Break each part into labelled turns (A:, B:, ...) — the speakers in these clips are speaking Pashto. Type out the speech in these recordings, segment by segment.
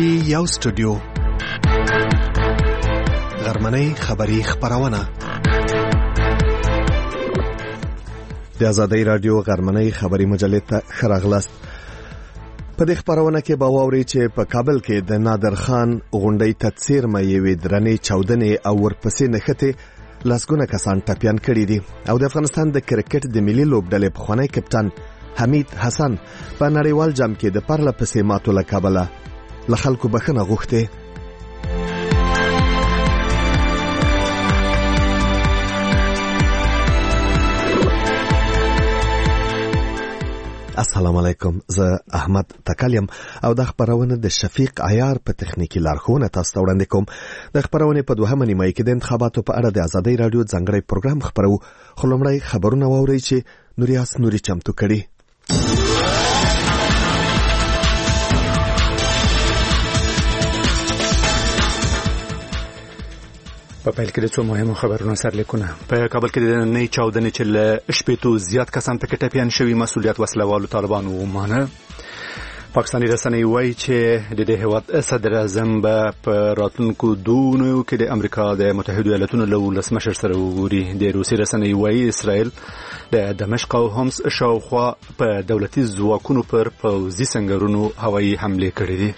A: کې یو سټوډیو غرمنۍ خبری خبرونه د آزادۍ رادیو غرمنۍ خبری مجلې ته خراغلاست. په دې خبرونه کې به واوري چې په کابل کې د نادر خان غونډۍ تدثیر مېوې درنې چاودنې او ورپسې نښتې لاسګونه کسان ټپيان کړي دي او د افغانستان د کرکټ د ملي لوبډلې پخوانی کپټان حمید حسن په نړیوال جام کې د پرله پسې ماتو له کبله له خلکو بخښنه غوښتې. السلام علیکم، زه احمد تکلیم او د خبرونه د شفیق عیار په تخنیکی لارښوونه تاسو ته وړاندې کوم. د خبرونه په دوهمه نیمه کې د انتخاباتو په اړه د آزادۍ رادیو ځانګړی پروګرام خبرو، خو لومړی خبرونه واورئ چې نوریاس نوري چمتو کړي.
B: په پیل کې د څو مهمو خبرونو سرلیکونه. په کابل کې د نننۍ چاودنې چې له شپېتو زیات کسان پکې ټپیان شوي مسؤلیت وسلوالو طالبانو ومانه. پاکستاني رسنۍ وایي چې د دې هېواد صدر اعظم به په راتلونکو دونو کې د امریکا د متحدو ایالاتونو له ولسمشر سره وګوري. د روسي رسنۍ وایي اسرائیل د دمشق او حمص شاوخوا په دولتي ځواکونو پر پوځي سنګرونو هوایي حملې کړې دي.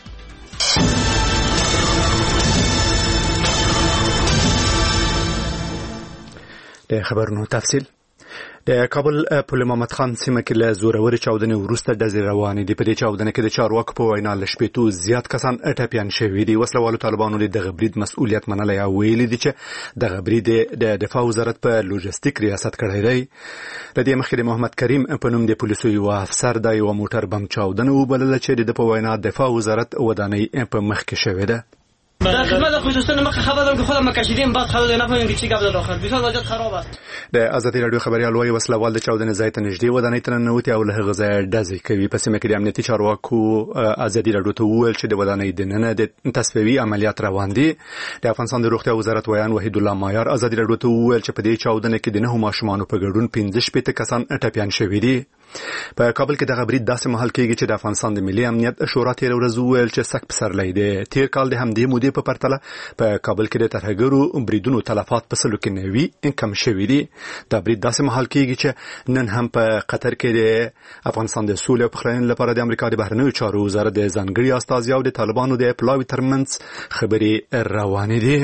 B: د خبرونو تفصیل. د کابل په محمد خان سیمه کې له زوروري چاودنې وروسته ډزې روانې دي. په دې چاودنه کې د چارواکو په وینا له شپېتو زیات کسان ټپیان شوي دي. وسلوالو طالبانو د غبرید مسؤلیت منلی او ویلي دي چې د غبرید د دفاع وزارت په لوجستیک ریاست کړی دی. د دې مخکې د محمد کریم په نوم د پولیسو یو افسر د یو موټر بم چاودنه وبلله چې د په وینا دفاع وزارت ودانۍ په مخ کې شوې ده.
C: در خدمت خصوصا ما خبردم که خودم مکشیدیم بعد خبر نفهمیدم که چی گپ داره آخر بسیار وضعیت خراب است.
B: د آزادۍ رادیو خبریال وايي وسلوال د چاودنې ځای ته نږدې ودانۍ ته ننوتي او له هغه ځایه ډزې کوي. په سیمه کې د امنیتي چارواکو آزادۍ رادیو ته وویل چې د ودانۍ دننه د تصفیوي عملیات روان دي. د افغانستان د روغتیا وزارت ویان وحید الله مایار آزادۍ رادیو ته وویل چې په دې چاودنه کې د 9 ماشومانو په ګډون 15 کسان ټپیان شوي دي. په کابل کې د غبرید داسې محل کېږي چې د افغانستان د ملي امنیت شورا تیر ورځ وویل چې سک پسرلی دی. تیر کال د همدې مودې په پرتله په کابل کې د ترهګرو بریدونو تلفات په 90 کم شوي دي. دا برید داسې محل کېږي چې نن هم په قطر کې د افغانستان د سولې او پخلاینې لپاره د امریکا د بهرنیو چارو وزارت د ځانګړي استازي او د طالبانو د پلاوي ترمنځ خبرې روانې دي.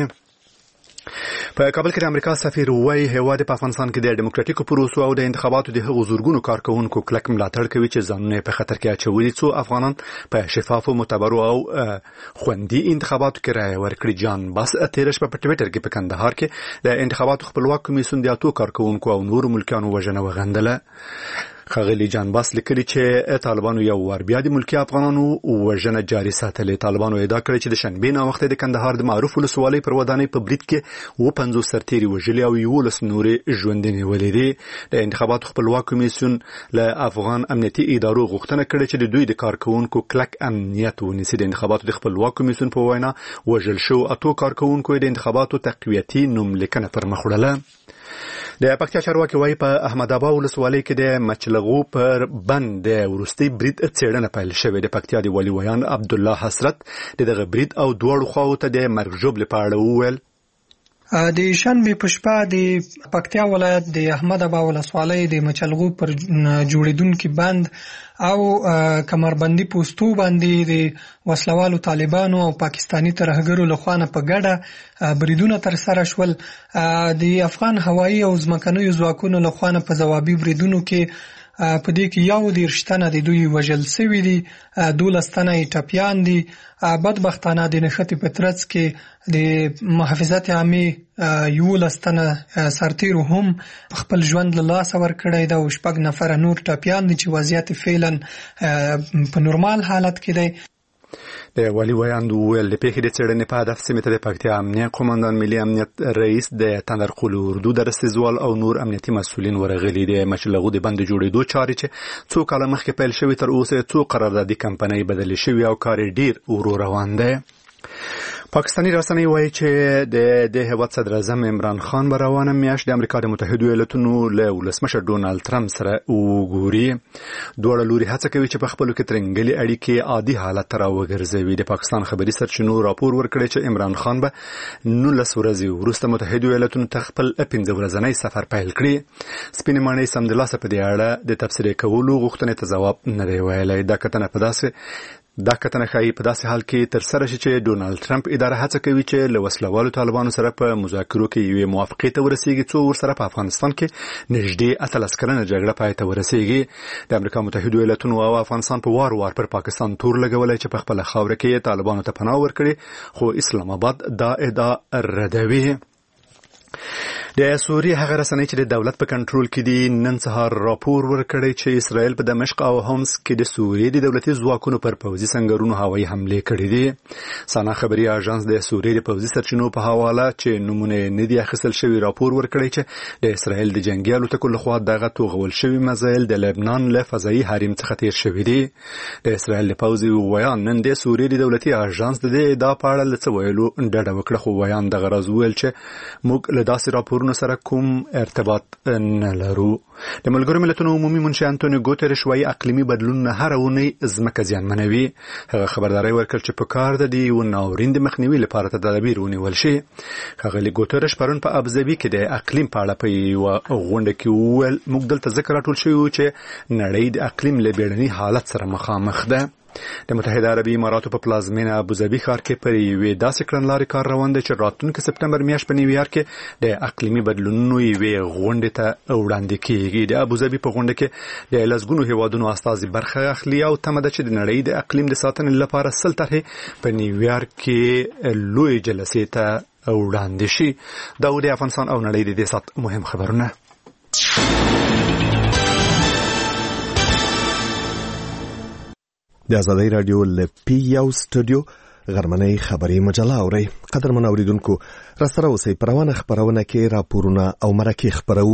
B: په کابل کې د امریکا سفیر وایي هیواد په افغانستان کې د ډیموکراتیکو پروسو او د انتخاباتو د هغو زورګونو کارکونکو کلک ملاتړ کوي چې ځانونه په خطر کې اچولي څو افغانان په شفافو متبرو او خوندي انتخاباتو کې رایه ورکړي. جان باس تیر شپه په ټویټر کې په کندهار کې د انتخاباتو خپلواک کمیسیون د اتو کارکونکو او نورو ملکیانو وژنه وغندله. خغلی جان باس لیکلي چې طالبانو یو ور بیا د ملکی افغانانو وژنه جاري ساتلې. طالبانو ادعا کړې چې د شنبې نه وخت د کندهار د معروف ولسوالۍ پر ودانۍ په برید کې 50 سرتیري وژلي او 11 نورې ژوندۍ نیولې دي. د انتخاباتو خپلواک کمیسیون له افغان امنیتي ادارو غوښتنه کړې چې د دوی د کارکونکو کلک امنیت ونیسي. د انتخاباتو د خپلواک کمیسیون په وینا وژل شو اتو کارکونکو د انتخاباتو تقویتي نوملیکنه پر مخ وړله. د پکتیا چارواکي وايي په احمد آباد ولسوالۍ کې د مچلغو پر بند د وروستي برید څېړنه پیل شوې. د پکتیا د والي ویان عبد الله حسرت دغه برید او دوړو خواو ته د مرګ ژوبل په اړه وویل.
D: د شنبې په شپه د پکتیا ولایت د احمد آباد ولسوالۍ د مچلغو پر جوړیدونکو بند او کمربندي پوسټو باندې د وسلوالو طالبانو او پاکستانی ترهګرو لخوا په ګډه بریدونه تر سره شول. د افغان هوایي او ځمکنیو ځواکونو لخوا په ځوابي بریدونو کې په دې کې 11 تنه د دوی وژل شوي دي، 12 تنه ټپیان دي. بدبختانه د نښتې په ترڅ کې د محافظت عامې 11 تنه سرتیرو هم خپل ژوند له لاسه ورکړی دی او 6 نفره نور ټپیان دي چې وضعیت فعلا په نورمال حالت کې دی.
B: د والي ویان ویل د پیښې د څېړنې په هدف سیمې ته د پکتیا امنیه قومندان ملي امنیت رئیس د تندرقل اردو د رسېزوال او نور امنیتي مسؤلین ورغلي دي. مچلغو د بند جوړېدو چارې چې څو کاله مخکې پیل شوي تر اوسه څو قراردادي کمپنۍ بدلې شوي او کار ډیر ورو روان دی. پاکستاني رسنۍ وایي چې د هیواد صدر اعظم عمران خان به روانه میاشت د امریکا د متحدو ایالاتونو له ولسمشر ډونالد ټرمپ سره وګوري. دواړه لوري هڅه کوي چې په خپلو کې ترنګلې اړیکې عادي حالت ته راوګرځوي. د پاکستان خبري سرچینو راپور ورکړی چې عمران خان به 19 ورځې وروسته متحدو ایالاتونو ته خپل 15 ورځنی سفر پیل کړي. سپینې ماڼۍ سمدلاسه په دې اړه د تبصرې کولو غوښتنې ته ځواب نه دی ویلی. دا کتنه ښایي په داسې حال کې ترسره شي چې ډونالد ټرمپ اداره هڅه کوي چې له وسلوالو طالبانو سره په مذاکرو کې یوې موافقې ته ورسیږي څو ورسره په افغانستان کې نږدې 18 کلنه جګړه پای ته ورسیږي. د امریکا متحدو ایالاتونو او افغانستان په وار پر پاکستان تور لګولای چې په خپل خاوره کې طالبانو ته پناه ورکړي، خو اسلام آباد دا ادعا ردوي. د سوریې هغه رسنۍ چې د دولت په کنټرول کې دي نن سهار راپور ورکړی چې اسرائیل په دمشق او حمص کې د سوریې د دولتي ځواکونو پر پوځي سنگرونو هوایي حملې کړې دي. سانا خبري اژانس د سوریې د پوځي سرچینو په حواله چې نمونه نه دي اخیستل شوی راپور ورکړی چې د اسرائیل د جنگي الوتکو لخوا دغه توغول شوی مزایل د لبنان له فضایي حریم څخه تیر شوی دي. د اسرائیل د پوځي ویان نن د سوریې د دولتي اژانس د ادعا په اړه لڅ ویلو ډډه وکړه، خو ویان د غرض ویل چې موږ له داسې راپورونو سره کوم ارتباط نه لرو. د ملګرو ملتونو عمومي منشي انټونیو ګوتریش وايي اقلیمي بدلون هر اونۍ ځمکه زیانمنوي. هغه خبرداري ورکړ چې په کار د یو ناورین د مخنیوي لپاره تدابیر ونیول شي. ښاغلي ګوتریش پرون په ابوظبي کې د اقلیم په اړه په یوه غونډه کې وویل موږ دلته ذکر راټول شوی چې نړۍ د اقلیم له بیړني حالت سره مخامخ ده. د متحده عربي اماراتو په پلازمینه ابوظبي ښار کې پر یوې داسې کړنلارې کار روان دی چې راتلونکي سپتمبر میاشت په نیویارک کې د اقلیمي بدلونونو یوې غونډې ته وړاندې کیږي. د ابوظبي په غونډه کې د لسګونو هیوادونو استازي برخه اخلي او تمه ده چې د نړۍ د اقلیم د ساتنې لپاره 10 طرحې په نیویارک کې لوی جلسې ته وړاندې شي. دا د افغانستان او نړۍ د دې سات مهم خبرونه. د آزادۍ رادیو له پی یو سټوډیو غرمنۍ خبري مجله اوري. قدرمن اوریدونکو راسره اوسئ. په روانه خبرونه کې راپورونه او مرکې خبرو.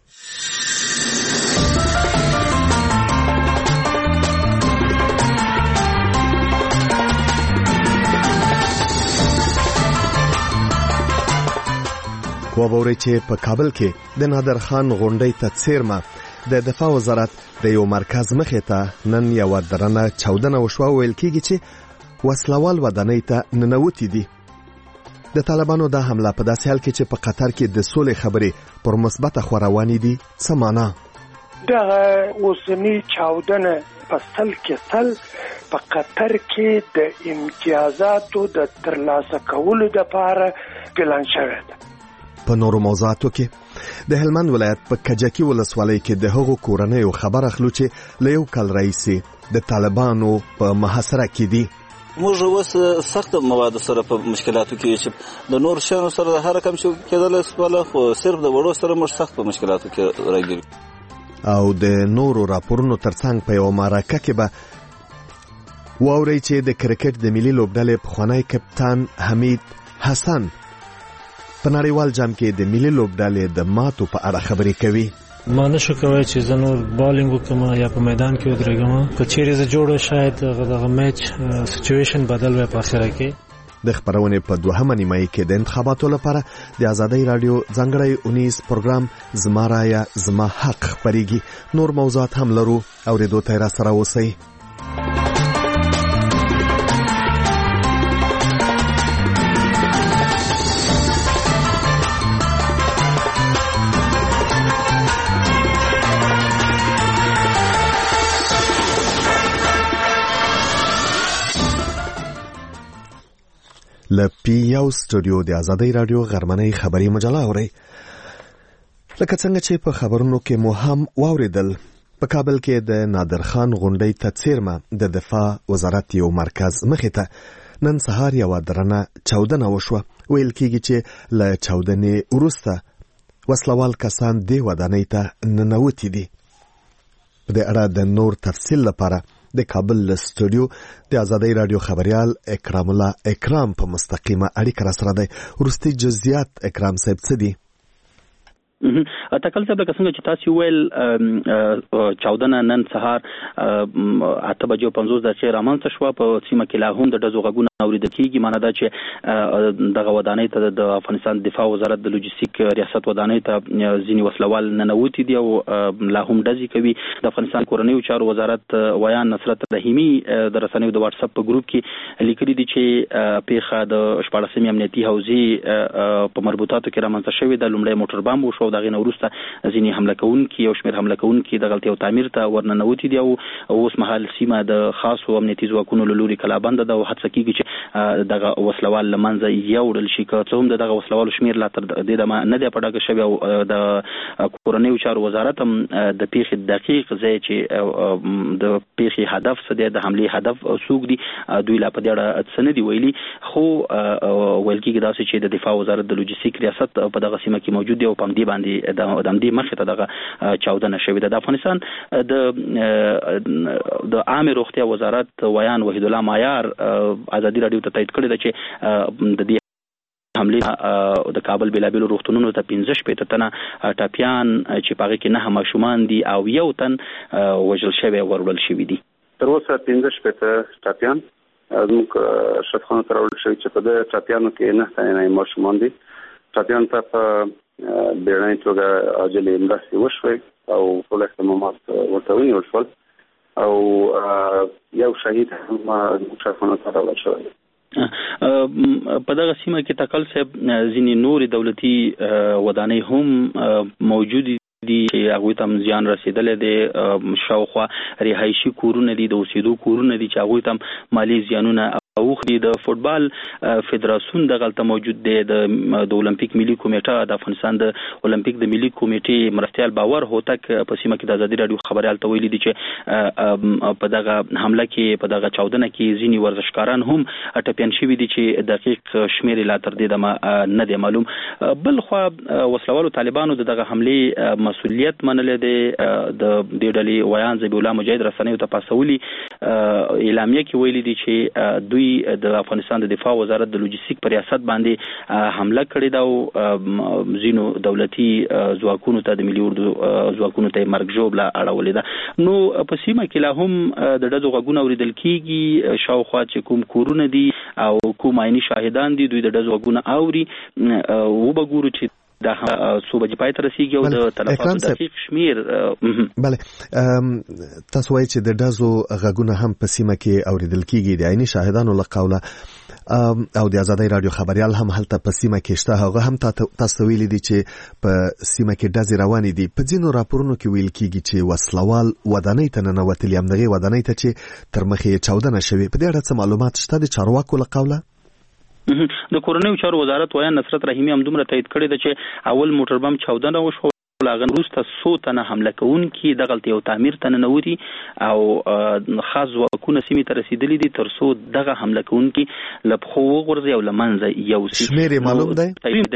B: وبوري چې په کابل کې د نادر خان غونډۍ ته څیرمه د دفاع وزارت د یو مرکز مخې ته نن یو درنه چاودنه وشوه. ویل کېږي چې وسلوال ودانۍ ته ننوتي دي. د طالبانو دا حمله په داسې حال کې چې په قطر کې د سولې خبرې پر مثبته خوا روانې دي څه معنا؟
E: دغه اوسنی چاودنه په سل کې سل په قطر کې د امتیازاتو د ترلاسه کولو لپاره پلان شوی ده.
A: په نورو موضوعاتو کې د هلمند ولایت په کجکی ولسوالۍ کې د هغو کورنیو خبر اخلو چې له یو کال راهیسې د طالبانو په محاصره کې دي.
F: موږ اوس سخت مواد سره په مشکلاتو کې چې د نور شانو سره هر کم شو کېدل سواله، خو صرف د وړو سره موږ سخت په مشکلاتو کې راګیرو.
A: او د نورو راپورونو ترڅنګ په یو معرکه کې به واورئ چې د کرکټ د ملي لوبډلې پخوانی کپتان حمید حسن په نړیوال جام کې د ملي لوبډلې د ماتو په اړه خبرې کوي.
G: ما نشو کوي چې زه نور بالینګ وکم یا په میدان کې ودرېږم. که چیرې زه جوړه شاید دغه میچ سچویشن بدل وي په اخره کې.
A: د خبرونې په دوهمه نیمایي کې د انتخاباتو لپاره د آزادۍ رادیو ځانګړی اونیز پروګرام زما رایا زما حق خپرېږي. نور موضوعات هم لرو، اورېدو ته را سره اوسئ. له پی یو سټوډیو د آزادۍ رادیو غرمنۍ خبري مجله اوري. لکه څنګه چې په خبرونو کې مو هم واوریدل، په کابل کې د نادر خان غونډۍ ته څیرمه د دفاع وزارت یو مرکز مخې ته نن سهار یو درنه چاودنه وشوه. ویل کېږي چې له چاودنې وروسته وسلوال کسان دې ودانۍ ته ننوتي دي. په دې اړه د نور تفصیل لپاره د کابل سټوډیو د آزادۍ رادیو خبريال اکرام الله اکرام په مستقیمه اړیکه را سره دی. وروستي جزئیات اکرام صاحب څه دي؟
H: تکل صاحب لکه څنګه چې تاسو ویل چاودنه نن سهار 8:50 رامنځته شوه په سیمه کې لا هم د ډزو غږونه اوریدل کیږي. معنی دا چې دغه ودانۍ ته د افغانستان دفاع وزارت د لوجستیک ریاست ودانۍ ته ځینی وسلوال ننوتی دي او لا هم ډزې کوي. د افغانستان کورنیو چارو وزارت ویان نصرت رحیمی د رسنیو د واتس اپ په ګروپ کې لیکلي دي چې پیښه د 14 امنیتي حوزې په مربوطاتو کې رامنځته شوې د لومړی موټر بم وشو. دغه نورسته ځینی حمله کوونکي او شمیر حمله کوونکي د غلطي او تعمیر ته ورننوتی دي او اوس مهال سیمه د خاصو امنیتي ځواکونو له لوري کلابند ده او هڅه کیږي چې دغه وسلوال لمنځه یوړل شي. که څه هم دغه وسلوال شمیر لا تر دې دمه نه دی پټاګه شوی او د کورنیو چارو وزارت هم د پیښې دقیق ځای چې د پیښې هدف څه دی د حمله هدف څوک دي دوی لا په دې اړه څه نه دی ویلي. خو ویل کېږي دا چې د دفاع وزارت د لوجستیک ریاست په دغه سیمه کې موجود دی او په دې باندې د دې مخې ته دغه چاودنه شوې ده. د افغانستان د عامه روغتیا وزارت ویان وحید الله مایار ازادي رادیو ته تایید کړی دی چې د دې حمله د کابل بلابل روغتونونو ته 15 تنه ټاپیان چې پاغه کې نه ماشومان دي او یو تن وژل شوی ورول شوی دي.
I: تر اوسه 15 ټاپیان موږ شفخانه ترول شوی چې په دې ټاپیانو کې نه ستنه ماشومان دي. ټاپیان ته په بیرنۍ توګه عاجل مرستې وشوي او ټول احتمامات ورته ونیول شول او یو شهید هم شفخانه ترول شوی.
H: په دغه سیمه کې تکل صاحب ځینې نور دولتي ودانۍ هم موجود دي چې هغه ته زیان رسیدلې دي. شاوخوا رهایشي کورونه دي د اوسېدو کورونه دي چې هغه ته مالی زیانونه اوخدي. د فوتبال فدراسیون د غلطه موجود دی. د اولمپیک ملي کمیټه د افغانستان د اولمپیک د ملي کمیټې مرستيال باور هوتک په سیمه کې د ازادي رادیو خبريال ته ویلي دي چې په دغه حمله کې په دغه چاودنه کې ځینی ورزشکاران هم ټپيان شوي دي چې دقیق شمیر لا تر دې نه دی معلوم. بل خو وسلوالو طالبانو دغه حمله مسؤلیت منلې دي. د دې ډلې ویان ذبیح الله مجاهد رسنیو ته پاسولي اعلامیه کې ویلي دي چې دوی د افغانستان د دفاع وزارت د لوجستیک پر ریاست باندې حمله کړې ده او زینو دولتي ځواکونو ته د ملي اردو ځواکونو ته مرګ جوړه اړولې ده. نو په سیمه کې لا هم د دغه غوګونو اوریدل کیږي. شاوخوا چې کوم کورونه دي او کوم عیني شاهدان دي دوی د دغه غوګونو اوري او وګورو چې دا صوبه پای ته رسیدي او د تلفات دقیق شمیر.
A: بله تاسو وایئ چې د دازو غږونه هم په سیمه کې اوریدل کیږي. د عیني شاهدانو له قوله او د ازادي رادیو خبريال هم هلته په سیمه کې شته. هغه هم تاسو ویلي دي چې په سیمه کې دازې روانې دي. په ځینو راپورونو کې ویل کیږي چې وسلوال ودانۍ ته ننوتلي هم دغه ودانۍ ته چې تر مخې چاودنه شوې. په دې اړه څه معلومات شته د چارواکو له قوله؟
H: د کورنیو چارو وزارت ویان نصرت رحیمی هم دومره تایید کړی دی چې اول موټر بم چاودنه وشو لاغن روسته 100 تنه حمله کوونکي د غلطي او تعمیر ته ننوتي او خاص ځواکونه سیمې ته رسیدلي دي تر څو دغه حمله کوونکي لپخو وغورځي او لمنځه یوسي.
A: شمیر معلوم دی؟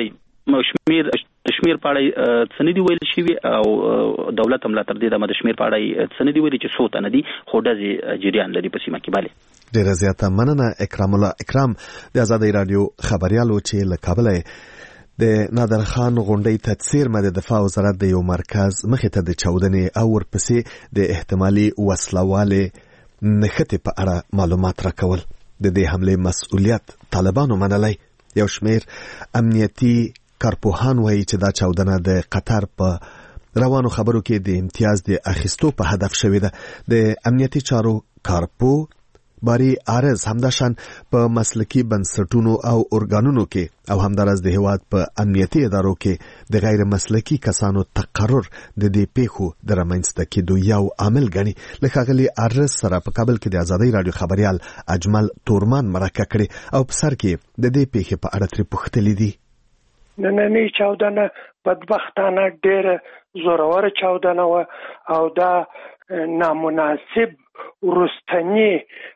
H: شمیر پاړی څنګه دی ویل شي او دولت هم لا تر دې د شمیر پاړی څنګه دی ویل چې 100 تنه دي خو د جریان لري په سیمه کې. bale
A: ډیره زیاته مننه اکرام الله اکرام د ازادي رادیو خبريالو چې له کابل د نادر خان غونډې ته څیرمه د دفاع وزارت د یو مرکز مخې ته د چاودنې او ورپسې د احتمالي وسلوالې نښتې په اړه معلومات راکول. د دې حمله مسؤلیت طالبانو منلی. یو شمیر امنیتي کارپوهان وایي چې دا چاودنه د قطر په روانو خبرو کې د امتیاز د اخیستو په هدف شوې ده. د امنیتي چارو کارپو باری عارض همداشان په مسلکی بنسټونو او ارګانونو کې او همدارس د هیواد په امنیتي ادارو کې د غیر مسلکی کسانو تقرر د دې پیښو د رامنځته کېدو یو عامل ګڼي. لکه غلي عارض سره په کابل کې د ازادي رادیو خبريال اجمل تورمان مرکه کړي او په سر کې د دې پیښې په اړه تر پوښتلې دي.
E: نننۍ چاودنه بدبختانه ډېره زوروره چاودنه و او دا نامناسب ورستنی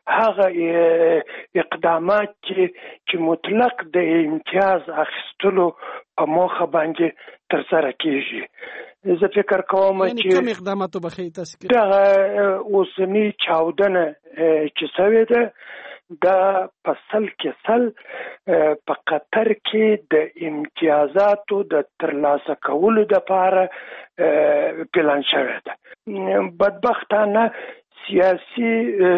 E: هغه اقدامات چې مطلق د امتیاز اخیستلو په موخه باندې ترسره کیږي. زه فکر کوم چې
J: کوم اقداماتو بخې تاسو
E: دا اوسنی چاودنه چې سوي ده دا پسل کې سل په قطر کې د امتیازاتو د ترلاسه کولو لپاره پلان شوی ده. بدبختانه سیاسي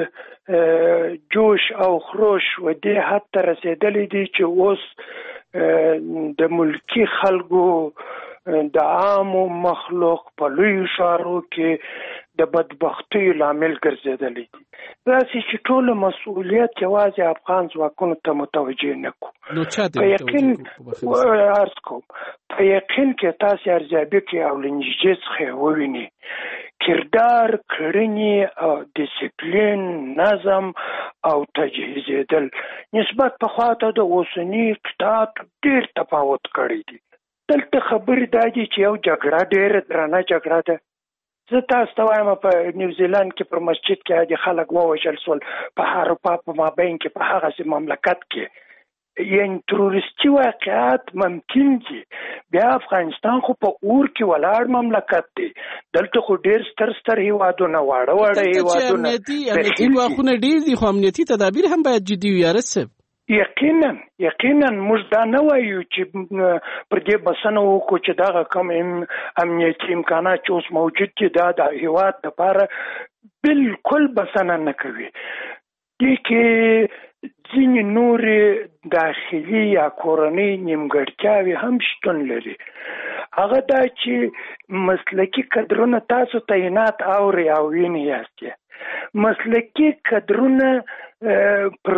E: جوش او خروش و دې حد ته رسیدلی دی چې اوس د ملکی خلکو د عامو مخلوق په لویو ښارو کې د بدبختۍ لامل ګرځېدلی دي. داسې چې ټول مسؤلیت یوازې افغان ځواکونو ته متوجه نه کړو. په یقین عرض کوم په یقین کې تاسې ارزیابي کې او له نږدې څخه ووینئ کردار، کړنې او ډیسپلین، نظم او تجهیزېدل نسبت پخوا ته د اوسني اقتصاد ډېر تفاوت کړی دی. دلته خبرې دا دي چې یو جګړه ډېره درنه جګړه ده. زه تاسو ته وایم په نیوزیلند کې پر مسجد کې د خلک ووژل شول په اروپا په مابین کې په هغه مملکت کې یعنی تروریستي واقعات ممکن دي. بیا افغانستان خو په اور کې ولاړ مملکت دی. دلته خو ډېر ستر هیوادونه واړه هیوادونه امنیتي
J: ګواښونه ډېر دي خو امنیتي تدابیر هم باید جدي وي. یارسب
E: یقینا موږ دا نه وایو چې پر دې بسنه وکړو چې دغه کم امنیتي امکانات چې اوس موجود دي دا د هیواد لپاره بالکل بسنه نه کوي. دې کې ځینې نورې داخلي یا کورنۍ نیمګړتیاوې هم شتون لري. هغه دا چې مسلکي کدرونه تاسو تعینات اورئ او وینئ یاست. مسلکي کدرونه پر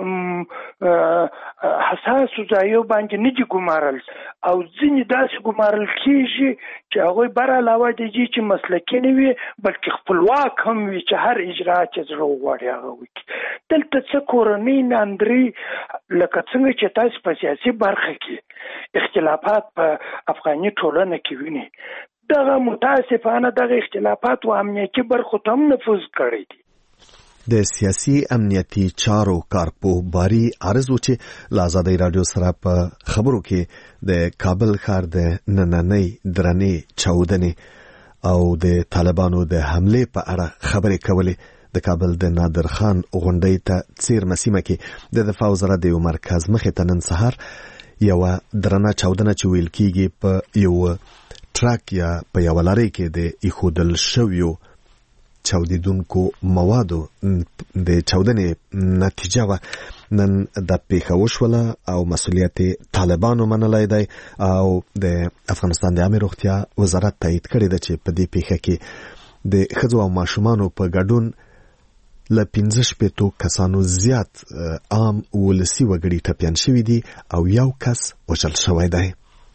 E: حساسو ځایو باندې نه دي ګمارل او ځینې داسې ګمارل کېږي چې هغوی بر علاوه د دې چې مسلکي نه وي بلکې خپلواک هم وي چې هر اجراات چې زړه وغواړي هغه وکړي. دلته څه کورنۍ ناندري لکه څنګه چې تاسو په سیاسي برخه کې اختلافات په افغاني ټولنه کې وینئ دغه متاسفانه دغه اختلافات و امنیتي برخو ته هم نفوذ کړی دی.
A: د سیاسي امنیتي چارو کارپوه باری عرض و چې له ازادۍ راډیو سره په خبرو کې د کابل ښار د نننۍ درنې چاودنې او د طالبانو د حملې په اړه خبرې کولې. د کابل د نادر خان غونډۍ ته څیرمه سیمه کې د دفاع وزارت د یو مرکز مخې ته نن سهار یوه درنه چاودنه چې ویل کېږي په یو ټرک یا په یوه لارۍ کې د ایښودل شویو چاودیدونکو موادو د چاودنې نتیجه وه. نن د پیښه وشوله او مسؤلیت طالبانو منلی دی او د افغانستان د عامې روغتیا وزارت تایید کړې ده چې په دې پیښه کې د ښځو او ماشومانو په ګډون له 15 کسانو زیات عام ولسي وګړي ټپیان شوي دي او یو کس وژل شوی دی.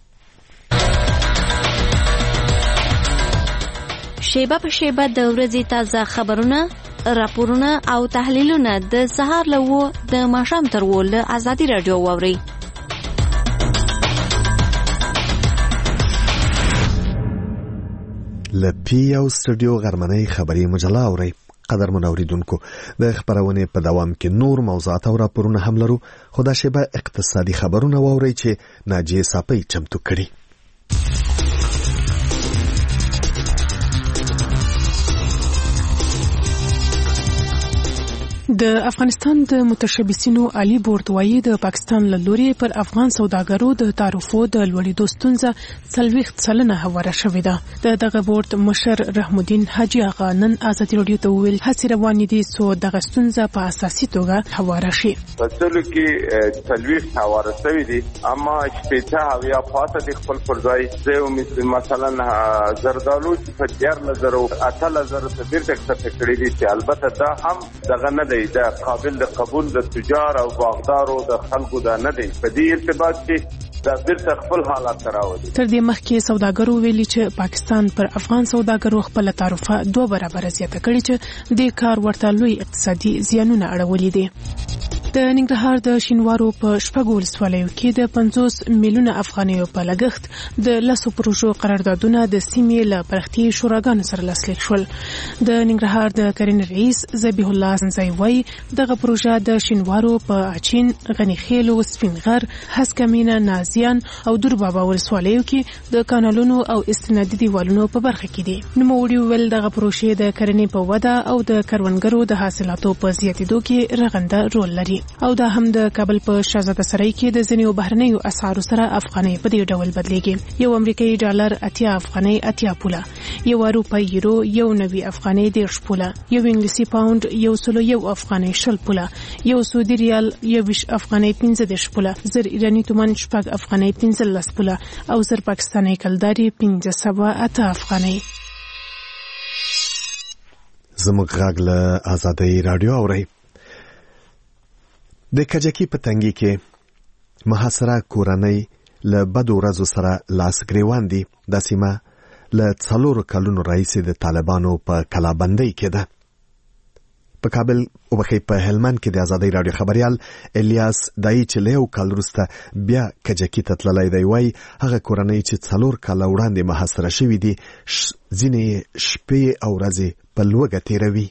K: شیبه په شیبه د ورځې تازه خبرونه، راپورونه او تحلیلونه د سهار له 9 د ماښام تر 10 له ازادي راډیو واورئ.
A: له پیو سټوډیو غرمنۍ خبري مجله اورئ. قدرمن اوریدونکو د خبرونه په دوام کې نور موضوعات او راپورونه هم لرو. خو دا شیبه اقتصادي خبرونه واورئ چې ناجیه صافی چمتو کړي.
L: د افغانستان د متشبثینو عالی بورډ وايي د پاکستان له لوري پر افغان سوداګرو د تعرفو د لوړېدو ستونزه 40% هواره شوې ده. دغه بورډ مشر رحم الدین حاجی آغا نن ازادي راډیو ته ویل هڅې روانې دي څو دغه ستونزه په اساسي توګه هواره شي.
M: په ټولو کې 40 هواره شوې دي اما شپږ هویا پاتې د خپل پرځای زه مثلا زردالو په 4000 ته ډیر ټکس کړی دي چې البته دا هم دغه نه دی دا قابل د قبول د تجار او باغدارو د خلکو دا نه دی. په دې ارتباط کې دا بیرته خپل حالات راوړي.
L: تر دې مخکې سوداګرو ویلي چې پاکستان پر افغان سوداګرو خپل تعرفه 2 برابر زیاته کړې چې د کار ورته لوی اقتصادي زیانونه اړولې دي. د ننګرهار د شینوارو په شپږو ولسوالیو کې د 50 میلیونه افغانیو په لګښت د 10 پروژو قراردادونه د سیمې له پرختي شوراګانو سره لاسلیک شول. د ننګرهار د کرنې رئیس ذبیح الله سنځای وایي دغه پروژه د شینوارو په اچین، غنی خیلو، سپینغر، هسکمینه، نازیان او دوربابا ولسوالیو کې د کانالونو او استنادي دیوالونو په برخه کې دي. نوموړي ویل دغه پروژې د کرنې په وده او د کروندګرو د حاصلاتو په زیاتېدو کې رغنده رول لري. او دا هم د کابل په شهزاده سرای کې د ځینو بهرنیو اسعارو سره افغانۍ په دې ډول بدلېږي. یو امریکایي ډالر 80 افغانۍ 80 پوله، یو اروپایي یورو 90 افغانۍ 10 پوله، یو انګلیسي پاوند 101 افغانۍ 20 پوله، یو سعودي ریال 20 افغانۍ 15 پوله، زر ایرانی تومان 6 افغانۍ 15 پوله او زر پاکستاني کلداري 508 افغانۍ.
A: زموږ غږ له آزادۍ رادیو اورئ. د کجکي په تنګي کې محاصره کورنۍ له بدو ورځو سره لاس ګریوان دي. دا سیمه له 4 کلونو راهیسې د طالبانو په کلابندۍ کې ده. په کابل او په هلمند کې د آزادۍ رادیو خبريال الیاس دای چې له یو کال وروسته بیا کجکي ته تللی دی، وایي هغه کورنۍ چې 4 کاله وړاندې محاصره شوي دي ځینې شپې او ورځې په لوږه تېروي.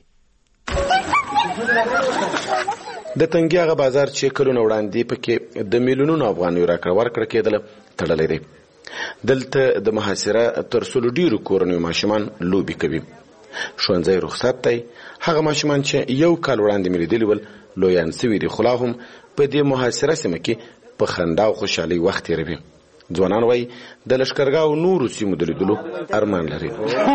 N: د تنګي هغه بازار چې کلونه وړاندې پکې د میلیونونو افغانیو راکړه ورکړه کېدله تړلی دی. دلته د محاصره تر 100 ډیرو کورنیو ماشومان لوبې کوي. ښوونځی رخصت دی. هغه ماشومان چې یو کال وړاندې مې لیدلي ول لویان سوي دي، خو لا هم په دې محاصره سیمه کې په خندا او خوشحالۍ وخت تېروي. ځوانان وایي د لښکرګاه نورو سیمو د لیدلو ارمان لري.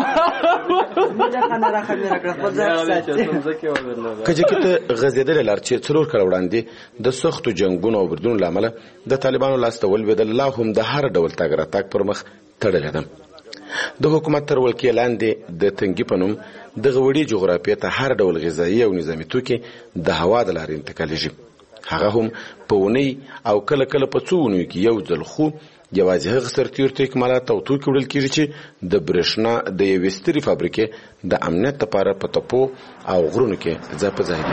N: کجکي ته غځېدلې لار چې 4 کاله وړاندې د سختو جنګونو او بریدونو له امله د طالبانو لاسته ولوېدل، لا هم د هر ډول تګ راتګ پر مخ تړلې ده. د حکومت تر ولکې لاندې د تنګي په نوم دغه وړې جغرافیې ته هر ډول غذایي او نظامي توکي د هوا د لارې انتقالیږي. هغه هم په اونۍ او کله کله په څو اونیو کې یو ځل، خو یوازې هغه سرتیرو اکمالات او توکي وړل کېږي چې د برېښنا د یوې سترې فابریکې د امنیت لپاره په تپو او غرونو کې ځای په ځای دي.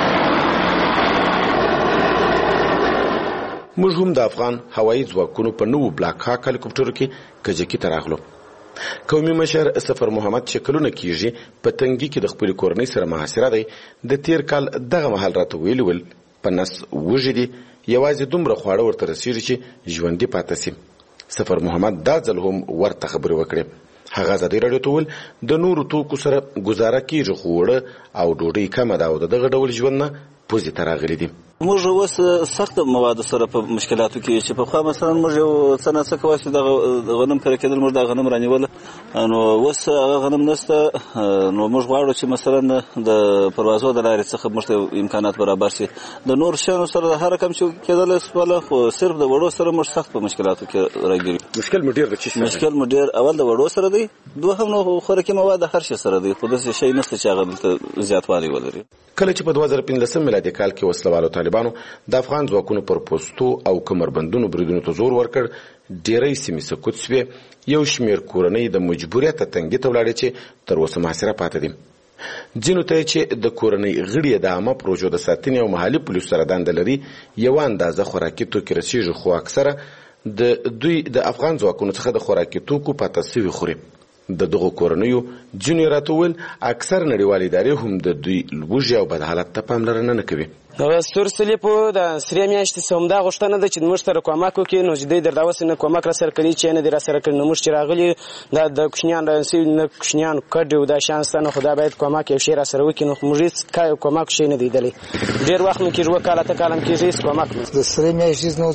N: موږ هم د افغان هوایي ځواکونو په نوو بلاک هاک هلیکوپټرو کې کجکي ته راغلو. قومي مشر سفر محمد چې کلونه کېږي په تنګي کې د خپلې کورنۍ سره محاصره دی، د تیر کال دغه مهال راته ویلي ول په نس وږي دي، یوازې دومره خواړه ورته رسېږي چې ژوندي پاتې شي. سفر محمد دا ځل هم ورته خبرې وکړې. هغه آزادۍ راډیو ته وویل د نورو توکو سره ګزاره کېږي، خو وړه او ډوډۍ کمه ده او د دغه ډول ژوند نه پوزې ته راغلي دي.
F: موږ اوس سخت موادو سره په مشکلاتو کې چې په خوا مثلا موږ یو څه نه څه کوای شو د غنم کرې کېدل، موږ د غنم رانیول، نو اوس هغه غنم نشته. نو موږ غواړو چې مثلا د پروازو د لارې څخه موږ ته امکانات برابر شي. د نور شیانو سره هر کم چې کېدل سواله، خو صرف د وړو سره موږ سخت په مشکلاتو کې راګیرو.
N: مشکل مو ډیر د چی سره؟
F: مشکل مو ډیر اول د وړو سره دی، دوهم نو خوراکي مواد هر شي سره دی، خو داسې شی نشته چې هغه زیاتوالی ولري.
N: کله چې په 2015 میلادي کال کې وسلوالو طالبانو د افغان ځواکونو پر پوستو او کمربندونو بریدونو ته زور ورکړ، ډیری سیمې سقوط شوې. یو شمېر کورنۍ د مجبوریت تنګي ته ولاړې چې تر اوسه محاصره پاتې دي. ځینو ته چې د کورنۍ غړي د عامه پروژو د ساتنې او محلي پولیسو سره دنده لري، یوه اندازه خوراکي توکي رسېږي، خو اکثره د دوی د افغان ځواکونو څخه د خوراکي توکو پاته سوي خوري. د دغو کورنیو ځینې راته وویل اکثر نړیوالې ادارې هم د دوی لوږې او بد حالت ته پاملرنه نه کوي.
O: سورسلی په د سری میاشتې همدا غوښتنه ده چې موږ سره کومک وکړي. نو چې دوی در داوسې نه کومک را سره کړي، چې نه دي را سره کړي. نو موږ چې راغلي دا د کوچنیان نه کوچنیان کډ او دا شان ستنه، خو دا باید کومک یو شی را سره وکړي. نو موږ هېڅ کومک شی نه دی لیدلی. ډېر وخت مې کېږي، 2 کاله ته کاله مې کېږي هېڅ کومک نه.
P: د سری میاشتې نو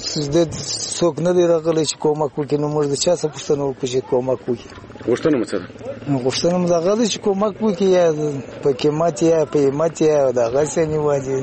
P: څوک نه دی راغلی چې کومک وکړي. نو موږ د چا څه پوښتنه وکړو چې کومک وکړي؟
N: غوښتنه مو څه ده؟
P: غوښتنه مو دغه ده چې کومک وکړي، یا په قیمت یا په همت یا دغسې نیوالي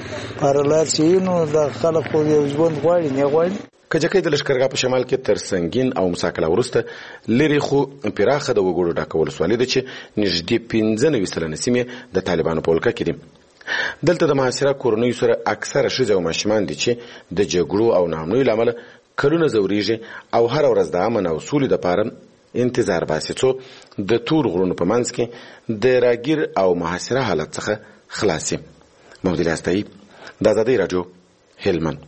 P: پارلار چې نو د خلک خو یو ژوند غواړي نه غواړي.
N: کجکي د لښکرګاه په شمال کې تر سنگین او مساکله وروسته لري خو پراخه د وګړو ډاکول سوالي ده چې نږدې 15 سلنه سیمې د طالبانو په ولکه کې دي. دلته د محاصره کورنیو سره اکثره ښځې او ماشومان دي چې د جګړو او ناامنیو له امله کلونه ځورېږي او هر ورځ د امن او سولې دپاره انتظار باسي څو د تور غرونو په منځ کې د راګیر او محاصره حالت څخه خلاصي. محمد الیاس طیب، د آزادۍ راډیو، هلمند.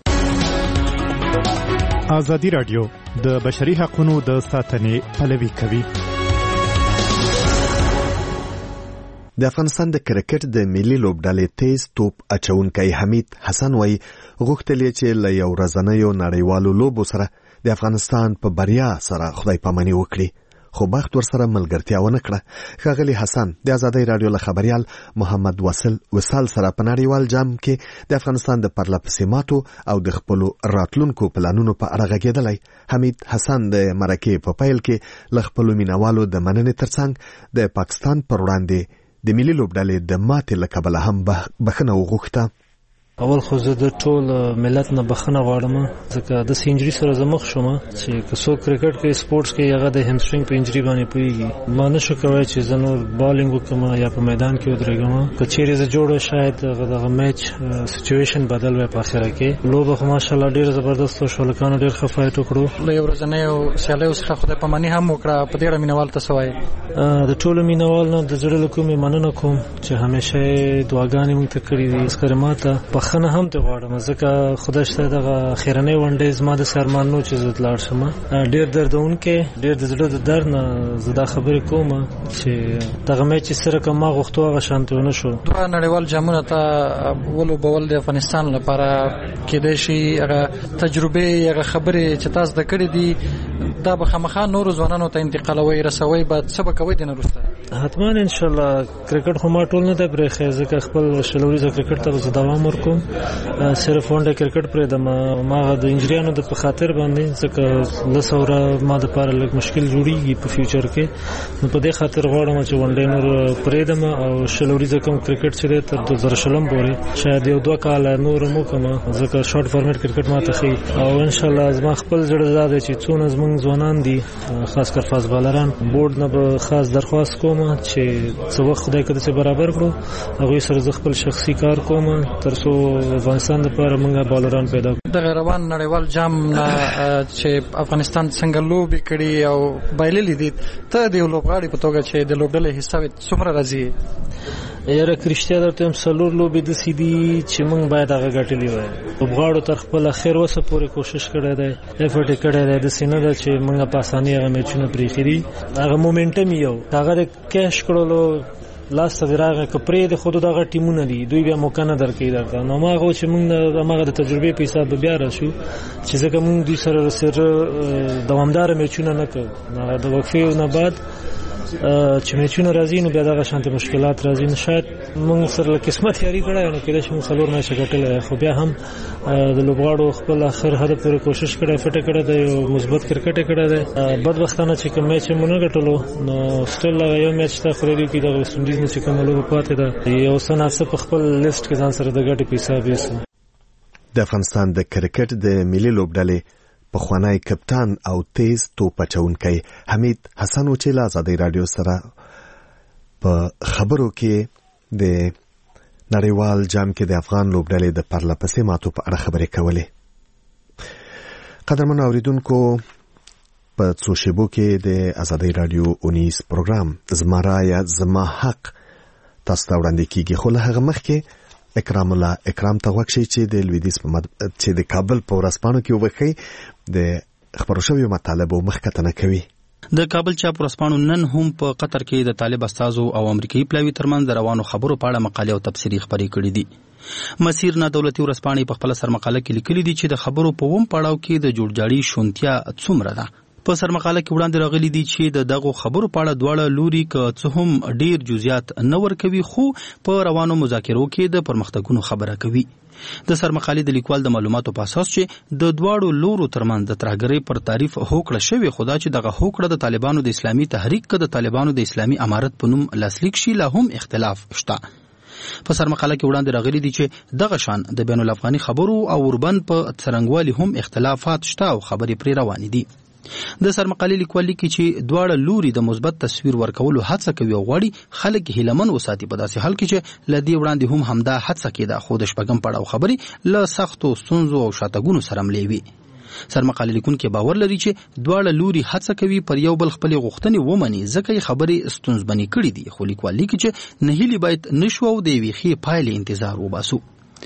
Q: آزادۍ راډیو د بشري حقوقو د ساتنې پلوي کوي.
A: د افغانستان د کرکټ د ملي لوبډلې تیز توپ اچونکی حمید حسن وایي غوښتل یې چې له یو ورځنیو نړیوالو لوبو سره د افغانستان په بریا سره خدای پاماني وکړي، خو بخت ورسره ملګرتیا ونه کړه. ښاغلي حسن د ازادۍ رادیو له خبريال محمد وصال سره په نړیوال جام کې د افغانستان د پرلپسې ماتو او د خپل راتلونکو پلانونو په اړه غږېدلی. حمید حسن د مرکې په پیل کې له خپل مینوالو د مننې ترڅنګ د پاکستان پر وړاندې د ملي لوبډلې د ماتې له کبله هم بخښنه وغوښته.
G: اول خو زه د ټول ملت نه بخښنه غواړم ځکه د انجری سره زه مخ شوم چې که څوک کرکټ کې سپورتس کې هغه د همسترینګ په انجری باندې پوهیږي. ما نشو کولی چې زه نور بالینګ وکړم یا په میدان کې ودرېږم. که چیرې زه جوړه شاید دغه میچ سچویشن بدل وي په اخره کې. لوبه خو ماشاءالله ډېر زبردست وه. شولکانو ډېر ښه فایټ وکړو. له یو ورځنیو سیالیو څخه خدای پاماني هم وکړه. په دې اړه مینوال ته څه وایې؟ د ټولو مینوال نه د زړه له کومې مننه کوم چې همیشه دعاګانې موږ ته کړي دي. اسکر ماته بخښنه هم ته غواړم ځکه خدای شته دغه اخرنۍ ونډې زما د سرمان نو چې زه لاړ شم. ډېر دردونکې ډېر د زړه د درد نه زه دا خبرې کوم چې دغه میچ چې سره کوم ما غوښتو هغه شانتي ونه شو. دوه نړیوال جامونه ته ولوبول د افغانستان لپاره کېدای شي هغه تجربې هغه خبرې چې تاسو د کړې دي دا به خامخا نورو ځوانانو ته انتقالوي رسوي بعد څه به کوئ د نه وروسته؟ حتما انشاءالله کرکټ خو ما ټول نه دی پرېښی ځکه خپل شلوریزه کرکټ ته به زه دوام ورکوم. صرف ونډه کرکټ پرېږدم ما د انجریانو د په خاطر باندې ځکه لس اوره ما دپاره لږ مشکل جوړیږي په فیوچر کې. نو په دې خاطر غواړم چې ونډې نور پرېږدم او شلوریزه کوم کرکټ چې دی تر 2020 پورې شاید یو دوه کاله نور هم وکړم ځکه شارټ فارمیټ کرکټ ما ته ښي. او انشاءالله زما خپل زړه دا دی چې څونه زموږ ځوانان دي خاص کر فاست بالران بورډ نه به خاص درخواست کوم چې څه وخت خدای کده چې برابر کړو هغوی سره زه خپل شخصي کار کوم تر څو افغانستان لپاره موږ بالران پیدا کړو. د روان نړیوال جام چې افغانستان څنګه لوبې کړي او بایللې دي ته د یو لوبغاړي په توګه چې د لوبډلې حصه وي څومره راځي؟ یاره کرشتیا درته هم څلور لوبې داسې دي چې موږ باید هغه ګټلې وای. لوبغاړو تر خپل اخر وسه پورې کوشش کړی دی افورټ یې کړی دی. داسې نه ده چې موږ په اسانۍ هغه میچونه پرېښي دي. هغه مومنټم یو هغه د کیش کړلو لاس ته راغی که پرې د خود دغه ټیمونه دي دوی بیا موقع نه درکوي درته. نو هغه چې موږ هماغه د تجربې په حساب بیا راشو چې ځکه موږ دوی سره دوامداره میچونه نه کوو. د وقفې نه بعد چې میچونه راځي نو بیا دغه شانتي مشکلات راځي. نو شاید موږ سره له قسمت یاري کړی نو کېدای شي موږ څلور میچه ګټلی خو بیا هم د لوبغاړو خپل اخر هدف پورې کوشش کړی فټه کړی دی یو مثبت کرکټ یې کړی دی. بدبختانه چې کوم میچ یې مو نه ګټلو نو سټل هغه یو میچ ته خورېدي کې دغه ویسټ انډیز نه چې کومه لوبه پاتې ده یو څه ناڅه په خپل لیسټ کې ځان سره د ګټې په حساب یوسو.
A: د افغانستان د کرکټ د ملي لوبډلې پخوانی کپتان او تیز توپ اچونکی حمید حسن چې له ازادۍ رادیو سره په خبرو کې د نړیوال جام کې د افغان لوبډلې د پرلپسې ماتو په اړه خبرې کولې. قدرمن اوریدونکو په څو شیبو کې د ازادۍ رادیو 19 پروګرام زما رایه زما حق تاسو ته وړاندې کیږي. خو له هغه مخکې اکرام الله اکرام ته وکړئ چې د لویدیځ په چې د کابل په ورځپاڼو کې وبخي د خبرو شویو مطالبو مخکتنه کوي.
H: د کابل چاپ ورځپاڼو نن هم په قطر کې د طالب استازو او امریکایي پلاوي ترمنځ د روانو خبرو په اړه مقالې او تبصرې خبرې کړې دي. مسیر نه دولتي ورځپاڼې په خپل سرمقاله کې لیکلي دي چې د خبرو په ووم پړاو کې د جوړجاړي شونتیا څومره ده. په سرمقاله کې وړاندې راغلي دي چې د دغه خبرو په اړه دواړه لوري که څه هم ډیر جزئیات نه ورکوي خو په روانو مذاکرو کې د پرمختګونو خبره کوي. د سرمقالې د لیکوال د معلوماتو په اساس چې د دواړو لورو ترمنځ د ترهګرۍ پر تعریف هوکړه شوې خو دا چې دغه هوکړه د طالبانو د اسلامي تحریک که د طالبانو د اسلامي امارت په نوم لاسلیک شي لا هم اختلاف شته. په سرمقاله کې وړاندې راغلي دي چې دغه شان د بین الافغاني خبرو او اوربند په څرنګوالي هم اختلافات شته او خبرې پرې روانې دي. د سرمقالې لیکوال لیکي چې دواړه لوري د مثبت تصویر ورکولو هڅه کوي او غواړي خلک هیلمن وساتي په داسې حال کې چې لدی وړاندې هم همدا هڅه کېده خو د شپږم پړاو خبرې له سختو ستونزو او شاتګونو سره ملې وي. سرمقالې لیکونکي باور لري چې دواړه لوري هڅه کوي پر یو بل خپل غوښتنې ومني ځکه یې خبرې ستونزمنې کړې دي خو لیکوال لیکي چې نهیلي باید نشو او د یوې ښې پایلې انتظار وباسو.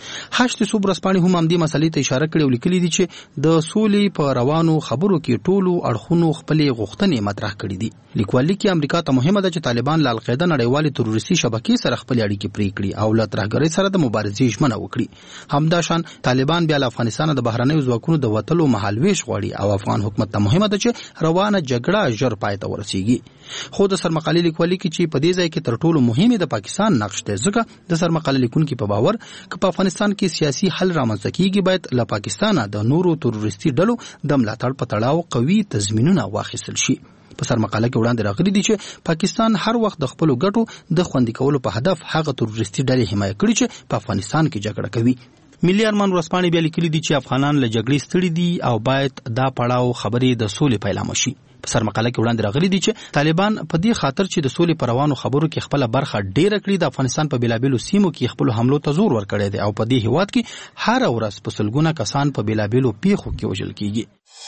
R: هشت صوب رسپانې هم همدې مسلې ته اشاره کړې او لیکلي دي چې د سولې په روانو خبرو کې ټولو اړخونو خپلې غوښتنې مطرح کړې دي. لیکوال لیکي امریکا ته مهمه ده چې طالبان له القاعده نړیوالې تروریستي شبکې سره خپلې اړیکې پرې کړي او له ترهګرۍ سره د مبارزې ژمنه وکړي. همداشان طالبان بیا له افغانستان د بهرنیو ځواکونو د وتلو مهالویش غواړي او افغان حکومت ته مهمه ده چې روانه جګړه ژر پای ته ورسیږي. خو د سرمقالې لیکوال لیکي چې په دې ځای کې تر ټولو مهمه د پاکستان نقش دی، ځکه د سرمقالې لیکونکو په باور چې په افغانستان کې سیاسي حل رامنځته کیږي باید له پاکستان د نورو تروریستي ډلو د ملاتړ په تړاو قوي تضمینونه واخیستل شي. په سرمقاله کې وړاندې راغلي دي چې پاکستان هر وخت د خپل ګټو د خوندي کولو په هدف هغه تروریستي ډلې حمایت کړي چې په افغانستان کې جګړه کوي. ملي ارمان ورځپاڼې بیا لیکلي دي چې افغانان له جګړې ستړي دي او باید دا پړاو خبرې د سولې پیلامه شي. په سرمقاله کې وړاندې راغلي دي چې طالبان په دې خاطر چې د سولې پر روانو خبرو کې خپل برخه ډیره کړې د افغانستان په بیلابیلو سیمو کې خپل حملو ته زور ورکړی دی او په دې هیواد کې هر ورځ په سلګونه کسان په بیلابیلو پیښو کې وژل کیږي.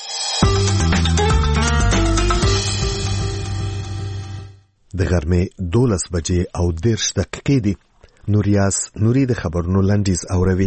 A: د غرمې 12 بجې او 10 دقیقې دي. نوریاس نوري د خبرونو لنډیز اوروي.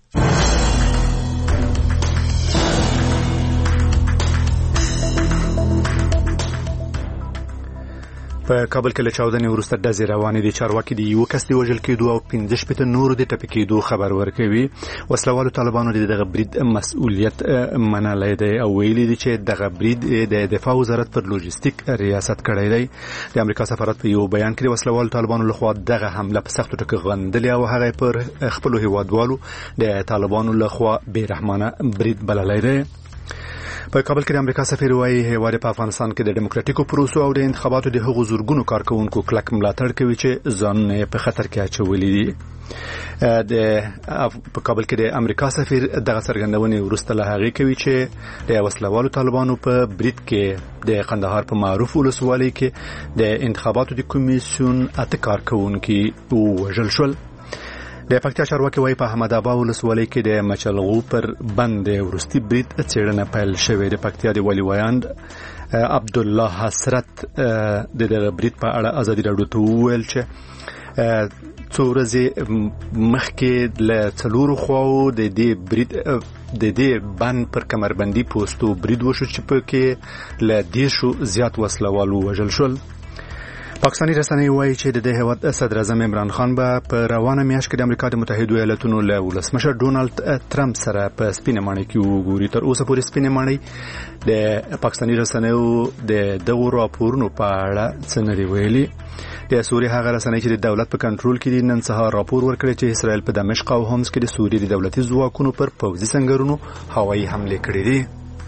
B: په کابل کې له چاودنې وروسته ډزې روانې دي. چارواکي د یو کس د وژل کېدو او 15 نورو د ټپي کېدو خبر ورکوي. وسلوالو طالبانو دغه برید مسؤلیت منلی دی او ویلي دي چې دغه برید د دفاع وزارت پر لوجستیک ریاست کړی دی. د امریکا سفارت په یو بیان کې وسلوالو طالبانو لخوا دغه حمله په سختو ټکو غندلې او هغه پر خپل هیوادوالو د طالبانو لخوا بیرحمانه برید بللی دی. په کابل کې د امریکا سفیر وايي هیواد په افغانستان کې د ډیموکراتیکو پروسو او د انتخاباتو د هغو زورګونو کارکونکو کلک ملاتړ کوي چې ځانونه په خطر کې اچولي دي. په کابل کې د امریکا سفیر دغه څرګندونې وروسته له هغې کوي چې د وسلوالو طالبانو په برید کې د قندهار په معروف ولسوالۍ کې د انتخاباتو د کمیسیون 8 کارکونکي وژل شول. د پکتیا چارواکي وايي په احمد آباد ولسوالۍ کې د مچلغو پر بند ورستي برید څېړنه پیل شوې. د پکتیا د والي ویاند عبد الله حسرت د برید په اړه ازادي راډیو ته وویل چې څو ورځې مخکې له څلورو خواو د دې بند پر کمربندي پوسټو برید وشو چې پکې له 10 زیات وسلوالو وژل شول. پاکستاني رسنۍ وایي چې د هیواد صدر اعظم عمران خان به په روانه میاشت کې د امریکا د متحده ایالاتونو له ولسمشر ډونالد ټرمپ سره په سپینه ماڼۍ کې وګوري. تر اوسه پورې سپینه ماڼۍ د پاکستاني رسنیو د دغو راپورونو په اړه څه نه دی ویلي. د سوریې هغه رسنۍ چې د دولت په کنټرول کې دي نن سهار راپور ورکړی چې اسرائیل په دمشق او همس کې د سوریې د دولتي ځواکونو پر پوځي سنگرونو هوایي حمله کړې دي.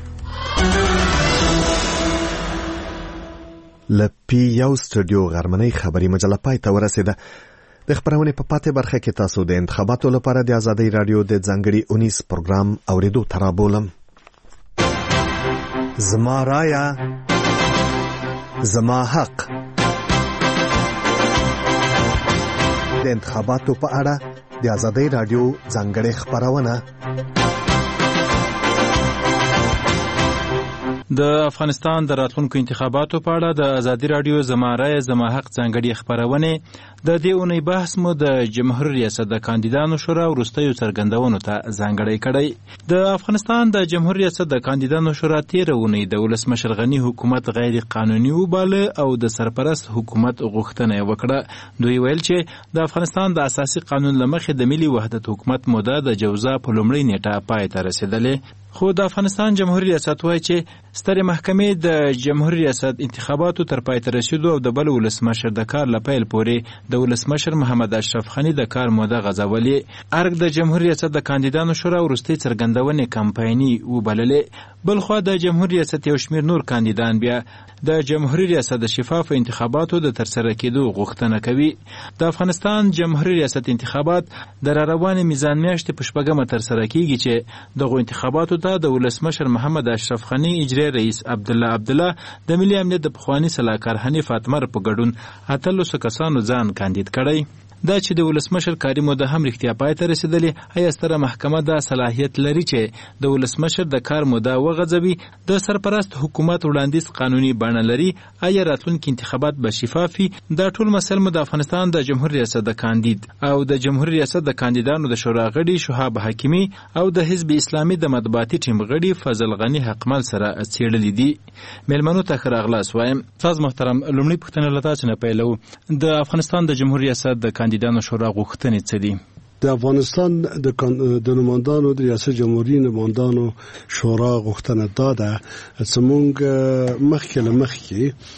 A: لپی یو سټوډیو غرمنۍ خبري مجله پای ته ورسېده. د خبرونې په پاتې برخه کې تاسو د انتخاباتو لپاره د آزادۍ رادیو د ځانګړي 19 پروګرام اوریدو ترابولم. زما رایا زما حق. د انتخاباتو په اړه د آزادۍ رادیو ځانګړي خبرونه.
S: د افغانستان د راتلونکو انتخاباتو په اړه د ازادي رادیو زما رای زما حق ځانګړي خبرونه د دې اونۍ بحث مو د جمهوریت ریاست د کاندیدانو شورا وروستیو څرګندونو ته ځانګړی کړی. د افغانستان د جمهوریت ریاست د کاندیدانو شورا 13 اونۍ د ولسمشر غنی حکومت غیر قانوني وباله او د سرپرست حکومت غوښتنه وکړه. دوی ویل چې د افغانستان د اساسي قانون لمخې د ملي وحدت حکومت موده د جوزا په لومړۍ نیټه پای ته رسیدلې. خو د افغانستان جمهوریت ریاست وایي چې سترې محکمې د جمهوریت ریاست انتخاباتو تر پای ته رسیدو او د بل ولسمشر د کار لپیل پورې د ولسمشر محمد اشرف غنی د کار موده غځولې. ارګ د جمهوریت ریاست د کاندیدانو شورا وروستۍ څرګندونې کمپایني وبللې. بلخوا د جمهوریت ریاست یو شمېر نور کاندیدان بیا د جمهوریت ریاست د شفاف انتخاباتو د ترسره کېدو غوښتنه کوي. د افغانستان جمهوریت ریاست انتخابات د روانې میزان میاشتې په 8مه ترسره کیږي چې دغه انتخاباتو ته د ولسمشر محمد اشرف غنی اجرایي رئیس عبدالله د ملي امنیت د پخوانی سلاکار حنیف اتمر په ګډون 800 کسانو ځان کاندید کړی. دا چې د ولسمشر کاري موده هم رښتیا پای ته رسیدلې، آیا ستره محکمه دا صلاحیت لري چې د ولسمشر د کار موده وغځوي؟ د سرپرست حکومت وړاندیز قانوني بڼه لري؟ آیا راتلونکي انتخابات به شفافي؟ دا ټول مسل د افغانستان د جمهوریت ریاست د کاندید او د جمهوریت ریاست د کاندیدانو د شورا غړي شهاب حکیمي او د حزب اسلامي د مطبوعاتي ټیم غړي فضل غنی حقمل سره څېړلي دي. میلمنو ته ښه راغلاست وایم. استاد محترم، لومړی پوښتنه له تاسو نه پیلوو. د افغانستان د جمهوریت ریاست د کاندیدانو شورا غوښتنې څه دي؟
T: د افغانستان د نمایندانو د ریاست جمهوریت نمایندانو شورا غوښتنه داده چې موږ مخکې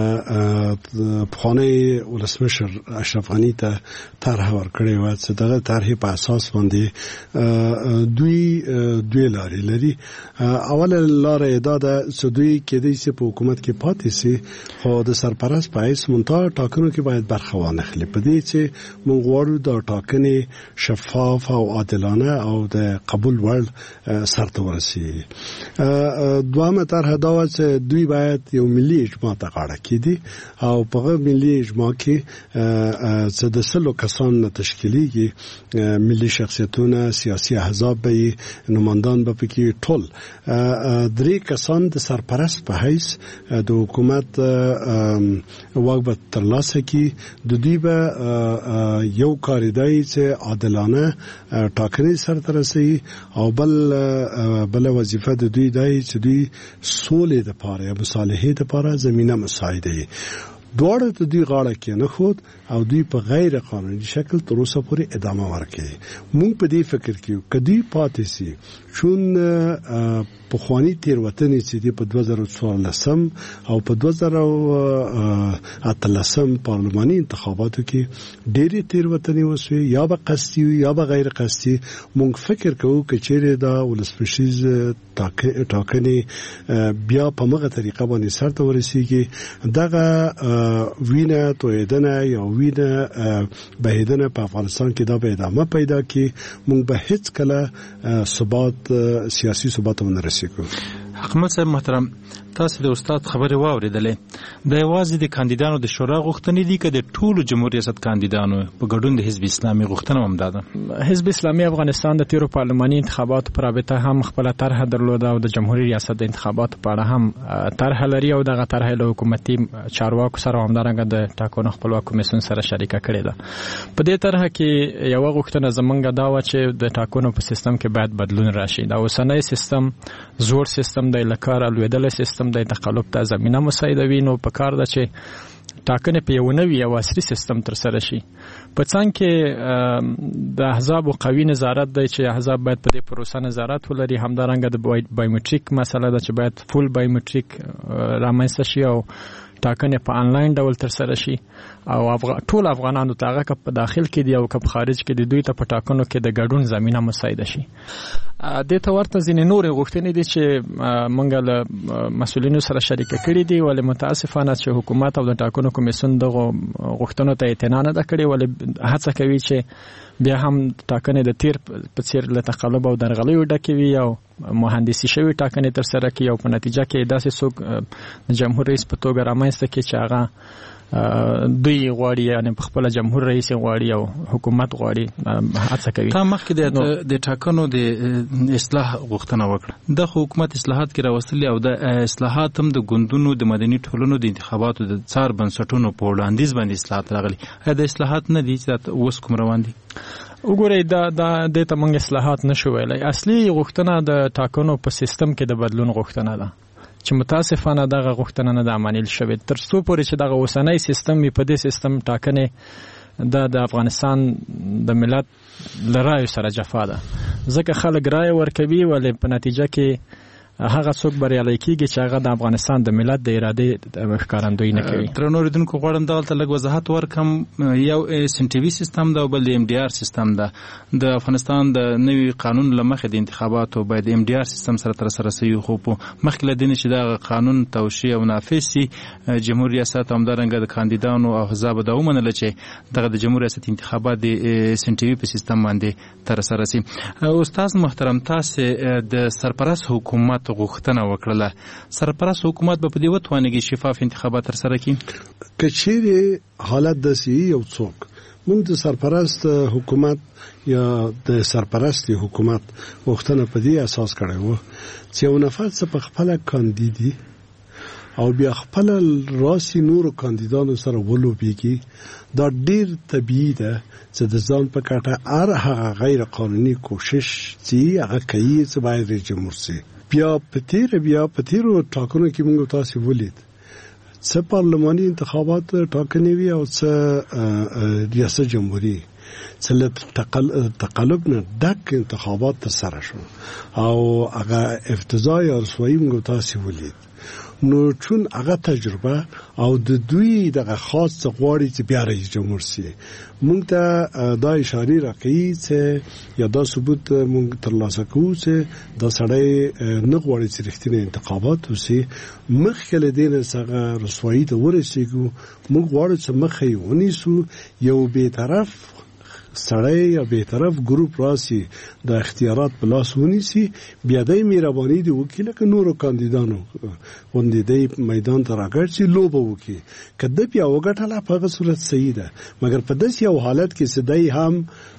T: پخوانی ولسمشر اشرف غنی ته طرح ورکړې و چې دغه طرح په اساس باندې دوی لارې لري. اوله لاره دا ده چې دوی کېدای شي په حکومت کې پاتې شي، خو د سرپرست په حیث منتها ټاکنو کې باید برخه وانخلي، په دې چې موږ غواړو د ټاکنې شفاف او عادلانه او د قبول وړ سرته ورسي. دوامه طرح دا و چې دوی باید یو ملي اجماع ته غاړه کېدي او په ملي اجماع کې چې د 100 کسان تشکیلېږي، ملي شخصیتونه، سیاسي احزاب به نمایندان به پکې ټول 3 کسان د سرپرست په حیث د حکومت واک به ترلاسه کړي. د دوی به یو کاریدای چې عادلانه ټاکنې سرته رسوي او بل وظیفه د دوی دی چې دوی سولې لپاره یا مصالحې لپاره زمينه مساعده دواړه ته دوی غاړه کې نه خود او دوی په غیر قانوني شکل تر اوسه پورې ادامه ورکړي. مونږ په دې فکر کې کدی پاتې سي چون پخوانی تیروتنې چې په 2014 او په 2018 پارلماني انتخاباتو کې ډېری تیروتنې وسوي، یا به قصدي یا به غیر قصدي. مونږ فکر کوو چې چیرې دا ولسمشر ټاکنې بیا په مغه طریقه باندې سرته ورسیږي، دغه وینه تویدنه یا وینه بهیدنه په افغانستان کې دا به ادامه پیدا کی. مونږ به هیڅ کله ثبات سیاسي ثبات ونه رسیږو.
S: حکومت صاحب محترم، تاسو د استاد خبرې واوریدلې. د یوازې د کاندیدانو د شورا غوښتنې دي که د ټولو جمهوریت ریاست کاندیدانو په ګډون د حزب اسلامي غوښتنه هم ده؟
U: حزب اسلامي افغانستان د تیرو پارلماني انتخاباتو پر رابطه هم خپل طرح درلوده او د جمهوریت ریاست د انتخاباتو په اړه هم طرح لري او دغه طرح له حکومتي چارواکو سره همدارنګه د ټاکنو خپلواک کمیسیون سره شریکه کړې ده. په دې طرح کې یو غوښتنه زمونږ دا و چې د ټاکنو په سیستم کې باید بدلون راشي. دا اوسنۍ سیستم زوړ سیستم دی، لکه لویدلې سیستم دی، تقلب ته زمينه مساعدوي. نو په کار ده چې ټاکنې په یو نوي او عصري سیستم تر سره شي. په څنګ کې د احزاب او قوي نظارت دی چې احزاب باید په دې پروسه نظارت ولري. همدارنګه د بایومټریک مسله ده چې باید فول بایومټریک رامنځته شي او ټاکنې په انلاین ډول تر سره شي او ټول افغانانو ته هغه په داخل کې دی او په خارج کې دی دوی ته په ټاکنو کې د ګډون زمينه مساعده شي. د ته ورته ځینې نور غوښتنې دي چې موږ له مسؤلینو سره شریکه کړې دي، ولې متاسفانه چې حکومت او د ټاکنو کمیسیون دغه غوښتنو ته اعتنا نه کړې، ولې هڅه کوي چې بیا هم ټاکنې د تیر په څیر له تقلب او درغلیو ډکې وي او مهندسي شوی ټاکنې تر سره کوي او په نتیجه کې داسې څوک د جمهور رئیس په توګه رامنځته کوي چې هغه دوی غواړي، یعنی په خپل جمهور رئیس غواړي او حکومت غواړي هڅه کوي. تا مخکې د ټاکنو د اصلاح غوښتنه وکړه. د حکومت اصلاحات کې راوستلي او د اصلاحات هم د ګوندونو د مدني ټولنو د انتخاباتو د څار بنسټونو په وړاندیز باندې اصلاحات راغلي. دا اصلاحات نه دي چې اوس کوم روان دي؟ وګورئ، دا د ته موږ اصلاحات نشو ویلای. اصلي غوښتنه د ټاکنو په سیستم کې د بدلون غوښتنه ده چې متاسفانه دغه غوښتنه نه د عملیل شوې. تر څو پورې چې دغه اوسنۍ سیستم په دې سیستم ټاکنې د افغانستان د ملت لرایو سره جفا ده، ځکه خلک رای ورکوي ولې په نتیجه کې هغه څوک بریالي کیږي چې هغه د افغانستان د ملت د ارادې ښکارندویي نه کوي. ترنو ریدونکو غواړم دلته لږ وضاحت ورکم. یو سنټیوي سیستم ده او بل د ام ډي آر سیستم ده. د افغانستان د نوي قانون لمخې د انتخاباتو باید ام ډي آر سیستم سره تر سره شي، خو په مخکې له دې چې دا قانون توشیح او نافذ شي، جمهوریت ریاست همدارنګه د کاندیدانو او احزاب د ومنل چې دغه د جمهوریت ریاست انتخابات د سنټیوي په سیستم باندې تر سره شي. استاد محترم، تاسو د سرپرست حکومت غوښتنه وکړه، سرپرست حکومت به په دې وتوانېږي شفاف انتخابات تر سره کړي؟
T: که چیرې حالت داسې یو څوک موږ د سرپرست حکومت یا د سرپرستی حکومت وختونه په دې اساس کړی و چې یو نفر څه په خپل کاندیدي او بیا خپل راسي نورو کاندیدانو سره ولوبېږي دا ډیر طبیعي ده چې د ځان په کټه هغه غیر قانوني کوشش چې هغه کوي چې باید جمهور سي بیا په تیرو ټاکنو کې موږ تاسو ولید څه پارلماني انتخابات ټاکنې وي او څه ریاست جمهوریت څه تقلب نه ډک انتخابات ترسره شو او هغه افتضاح او رسوایی موږ تاسو ولید نو چون هغه تجربه او د دوی دغه خاص غواړي چې بیا رئیس جمهور سي موږ ته دا اشاره راکړي چې یا دا ثبوت موږ ترلاسه کوو چې دا سړی نه غواړي چې رښتینی انتخابات وشي مخکې له دې نه څنګه رسوایی ته ورسېږو موږ غواړو چې مخې ونیسو یو بیطرف سړی یا بیطرف ګروپ راسي د اختیارات په لاس ونیسي بیا د مهرباني دی وکیل ک نورو کاندیدانو وندې د میدان ته راګرځي لوبه وکي کله بیا وګټله په هغه صورت صحیح ده مګر په داسې یو حالت کې سدای هم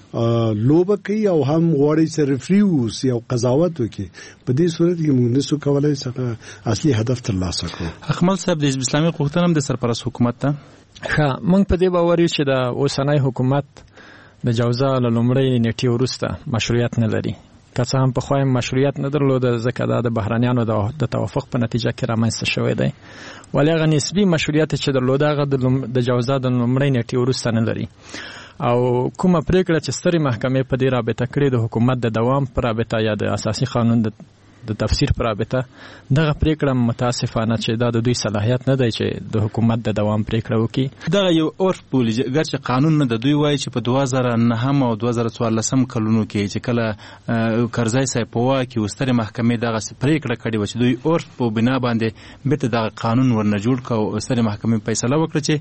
T: لوبه کوي او هم غواړي چې ریفریوس یا قضاوت وکي په دې صورت کې موږ نسو کولای څنګه اصلي هدف ترلاسه کړو.
S: اکمل صاحب د اسلامي حکومت هم د سرپرست حکومت ته
U: موږ په دې باور یو چې د اوسنۍ حکومت د جوزا له لومړۍ نیټې وروسته مشروعیت نه لري که څه هم پخوا مشروعیت نه درلوده ځکه دا د بهرانیانو د توافق په نتیجه کې رامنځته شوی دی ولی هغه نسبي مشروعیت چې درلوده هغه د جوزا د لومړۍ نیټې وروسته نه لري او کومه پریکړه چې سترې محکمې په دې رابطه کړې د حکومت د دوام پر رابطه یا د اساسي قانون د تفسیر پر رابطه دغه پریکړه متاسفانه چې دا د دوی صلاحیت نه دی چې د حکومت د دوام پریکړه وکړي
S: دا یو عرف بولی ګرچې قانون نه د دوی وایي چې په 2009 او 2014 کلونو کې چې کله کرزی صاحب په واک کې وستري محکمې دغه پریکړه کړې و چې دوی عرف په بنا باندې بیرته د قانون ورنه جوړ کړ او وستري محکمې فیصله وکړه چې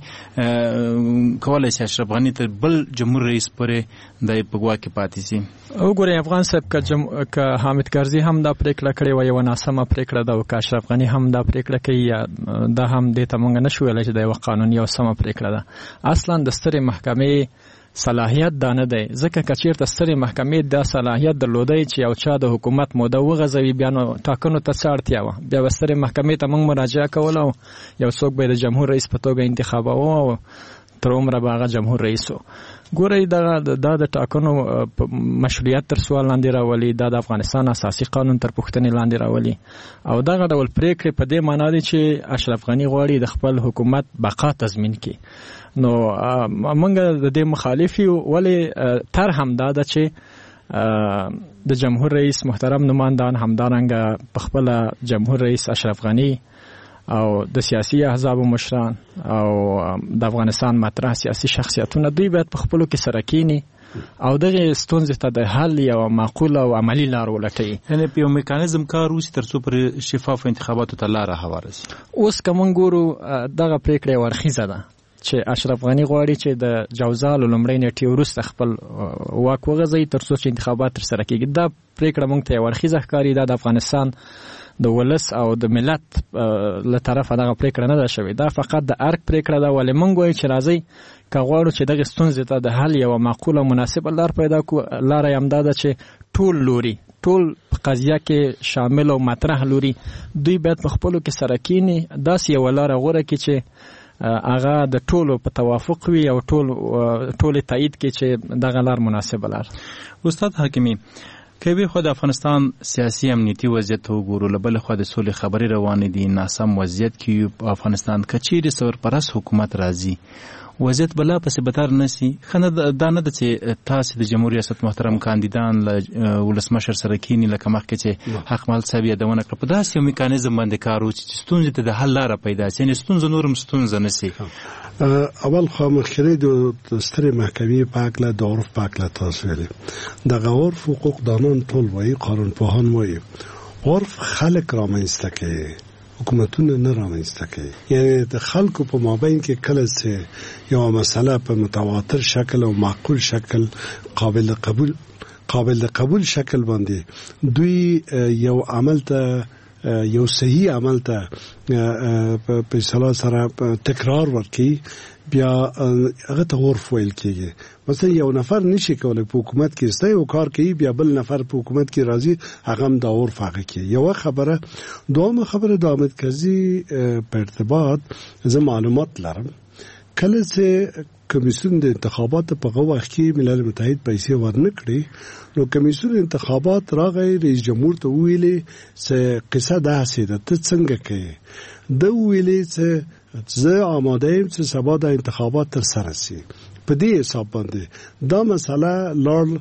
S: کولای شي اشرف غنی ته بل جمهور رئیس پرې د پګوا کې پاتې شي.
U: وګورئ افغان صاحب که حامد کرزی هم دا پریکړه کړې و یو ناسمه پریکړه ده او که اشرف غنی هم دا پریکړه کوي دا هم دې ته موږ نشو ویلی چې د یو قانوني او سمه پریکړه ده اصلا د سترې محکمې صلاحیت دا نه دی ځکه که چېرته سترې محکمې دا صلاحیت درلودی چې یو چا د حکومت موده وغځوي بیا نو ټاکنو ته څه اړتیا وه بیا به سترې محکمې ته موږ مراجعه کوله او یو څوک به د جمهور رئیس په توګه انتخابوه او تر عمره به هغه جمهور رئیس و ګورئ دا د ټاکنو مشروعیت تر سوال لاندې راولي دا د افغانستان اساسي قانون تر پوښتنې لاندې راولي او دغه ډول پریکړې په دې معنا دي چې اشرف غنی غواړي د خپل حکومت بقا تضمین کړي نو موږ د دې مخالف یو ولې تر همدا ده چې د جمهور رئیس محترم نمایندان همدارنګه په خپل جمهور رئیس اشرف غنی او د سیاسي احزاب مشران او د افغانستان مطرح سیاسي شخصیتونه دوی باید په خپلو کې سره کینی او دغه ستونزې ته د حل یو معقوله او عملی لار ولټوي
S: یعنې په یو میکانیزم کار وشي تر څو پر شفاف انتخاباتو ته لاره هواره شي.
U: اوس که موږ ګورو دغه پریکړه ورخیزه ده چې اشرف غنی غواړي چې د جوزا له لومړۍ نیټې وروسته خپل واک وغځوي تر څو چې انتخابات ترسره کېږي دا پریکړه موږ ته ورخیزه ښکاري دا د افغانستان د ولس او د ملت له طرفه دغه پریکړه نه ده شوې دا فقط د ارګ پریکړه ده ولې موږ وایو چې راځئ که غواړو چې دغه ستونزې ته د حل یوه معقوله مناسبه لار پیدا کړو لاره یې همدا ده چې ټول لوري ټول په قضیه کې شامل او مطرح لوري دوی باید په خپلو کې سره کیني داسې یوه لاره غوره کړي چې هغه د ټولو په توافق وي او ټول تایید کې چې دغه لار مناسبه لار.
S: استاد حکیمی کبي خو د افغانستان سیاسي امنیتي وضعیت وګورو له بل خو د سولې خبري روانې دي ناسم وضعیت کې په افغانستان کچېری سرپرست حکومت راځي وضعیت بلا پسې بتر نسی خنه دا نه د چې تاسو د جمهوریت ریاست محترم کاندیدان له ولسمشر سره کینی لکه مخکې چې حق مال صاحب یادونه کړ په داسې یو میکانیزم باندې کارو چې ستونزې ته د حل لاره پیدا شي نه ستونزې نورم ستونزې نسی.
T: اول خو مخکې د سترې محکمې په اړه د عرف په اړه تاسو ویلي د عرف حقوق دانان ټول وایي قانون پوهان وایي عرف خلک رامنځته کوي حکومتونه نه رامنځته کوي یعنی د خلکو په مابین کې کله چې یو مسله په متواتر شکل او معقول شکل قابل قبول شکل باندې دوی یو عمل ته یو صحیح عمل ته په اصطلاح سره تکرار ورکړي بیا هغه ته عرف ویل کېږي. مثلا یو نفر نشي کولای په حکومت کې ستا یو کار کوي بیا بل نفر په حکومت کې راځي هغه هم د عرف هغه کوي. یو خبره. دومره خبره د حامد کرزي په ارتباط زه معلومات لرم کله چې کمیسیون د انتخاباتو په وخت کې ملل متحد پیسې ورنکړي نو کمیسیون انتخابات راغی رئیس جمهور ته ویلي چې قصه داسې ده ته څنګه کوي د ویلي چې زه آماده یم چې سبا د انتخابات تر سره شي. په دې حساب باندې دا مسله لار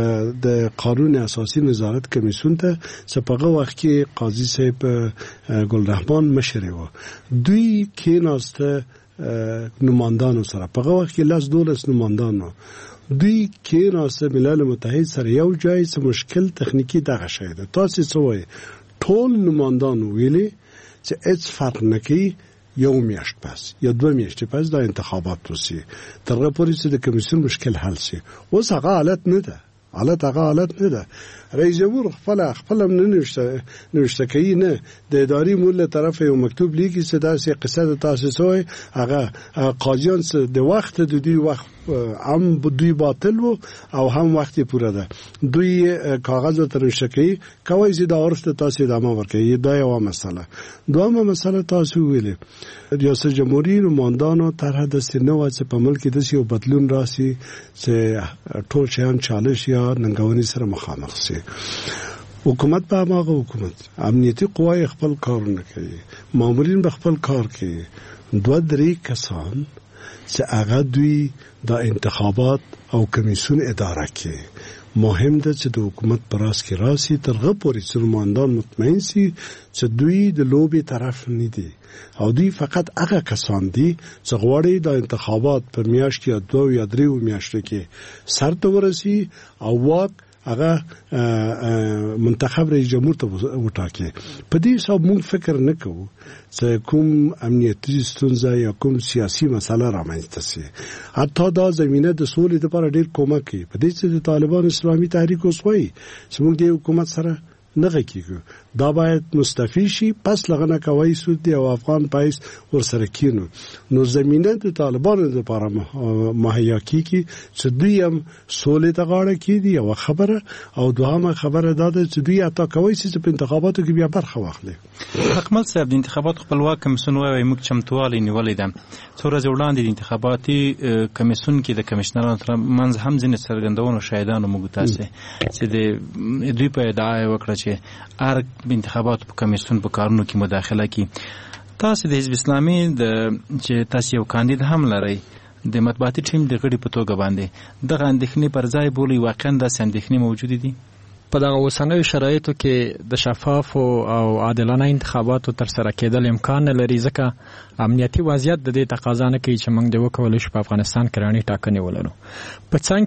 T: د قانون اساسي نظارت کمیسیون ته چې په هغه وخت کې قاضي صاحب ګلرحمان مشر و دوی کېناسته نمایندانو سره په هغه وخت کې 12 نمایندانو دوی کېناسته ملل متحد سره یو ځای څه مشکل تخنیکی دغه شی ده. تاسو څه وایي ټول نمایندانو ویلي چې هیڅ فرق نه کوي یو میاشت پس یا 2 میاشتې پس د انتخابات وسی تر هغه پورې چې د کمیسیون مشکل حل شي. اوس هغه حالت نه ده حالت نه ده. رئیس جمهور خپل هم نوشته کوي نه د اداري مول له طرف یو مکتوب لیکي چې داسې قصه د تاسیسوي هغه قاضیان د وخت د دوی وخت هم دوی باطل وو او هم وخت پوره ده دوی کاغذ ته نوشته کوي کوي چې د عرف ته تاسو ادامه ورکړي. دا یو مسله. دومره مسله تاسو ویلې ریاست جمهوریت نمایندانو طرح د سینو چې په ملک کې د یو بدلون راسي چې ټول شیان چالش یا ننګونی سره مخامخ شي. حکومت په هغه حکومت امنیتي قوای خپل کار نه کوي مامورین به خپل کار کوي 2-3 کسان چې هغه دوی د انتخابات او کمیسیون اداره کوي. مهم ده چې د حکومت پراس کې راسي ترغه پورې چې نمایندان مطمئن سي چې دوی د لوبي طرف نه دي او دوی فقط هغه کسان دي چې غواړي د انتخابات په میاشت کې 2 یا 3 میاشتې کې سر ته ورسي او واک هغه منتخب رئیس جمهور ته وټاکي. په دې حساب موږ فکر نه کوو چې کوم امنیتي ستونزه یا کوم سیاسي مسله رامنځته شي. حتی دا زمينه د سولې لپاره ډېر کومک کوي. په دې چې د طالبان اسلامي تحریک اوسوي چې موږ د حکومت سره نه کېږو دا باید مستفی شي پس لغنه کوي سود دی او افغان پایس ورسره کینو نو زمينه د طالبانو لپاره مهیا کیږي چې دوی هم سولې ته غاړه کیدي او خبره او دوهمه خبره دا ده چې دوی عطا کوي چې په انتخاباتو کې بیا برخه واخلي.
S: حکمت صاحب د انتخابات خپلواک کمیسیون وايي موږ چمتووالی نیولې ده څو ورځې وړاندې د انتخاباتي کمیسیون کې د کمشنرانو تر منځ هم ځینې څرګندونو شاهدانو موږ تاسو چې د دوی په ادعا وکړه چې ارګ انتخابات په کمیسیون په کارونو کې مداخله کوي. تاسو د حزب اسلامي د چې تاسو یو کاندید هم لرئ د مطبوعاتي ټیم د غړي په توګه باندې دغه اندېښنې پر ځای بولي واقعا د اندېښنې موجود دي
U: په دغه اوسنیو شرایطو کې د شفاف او عادلانه انتخاباتو تر سره کېدل امکان نه لري ځکه امنیتي وضعیت د دې تقاضا نه کوي چې موږ د وکولو شو په افغانستان کې راني ټاکنې ولرو. په څنګ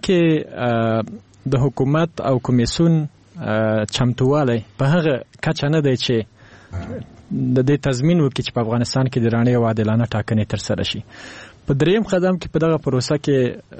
U: کې د حکومت او کمیسیون چمتوالی په هغه کچه نه دی چې د دې تضمین وکړي چې په افغانستان کې د راني او عادلانه ټاکنې تر سره شي. په دریم قدم کې په دغه پروسه کې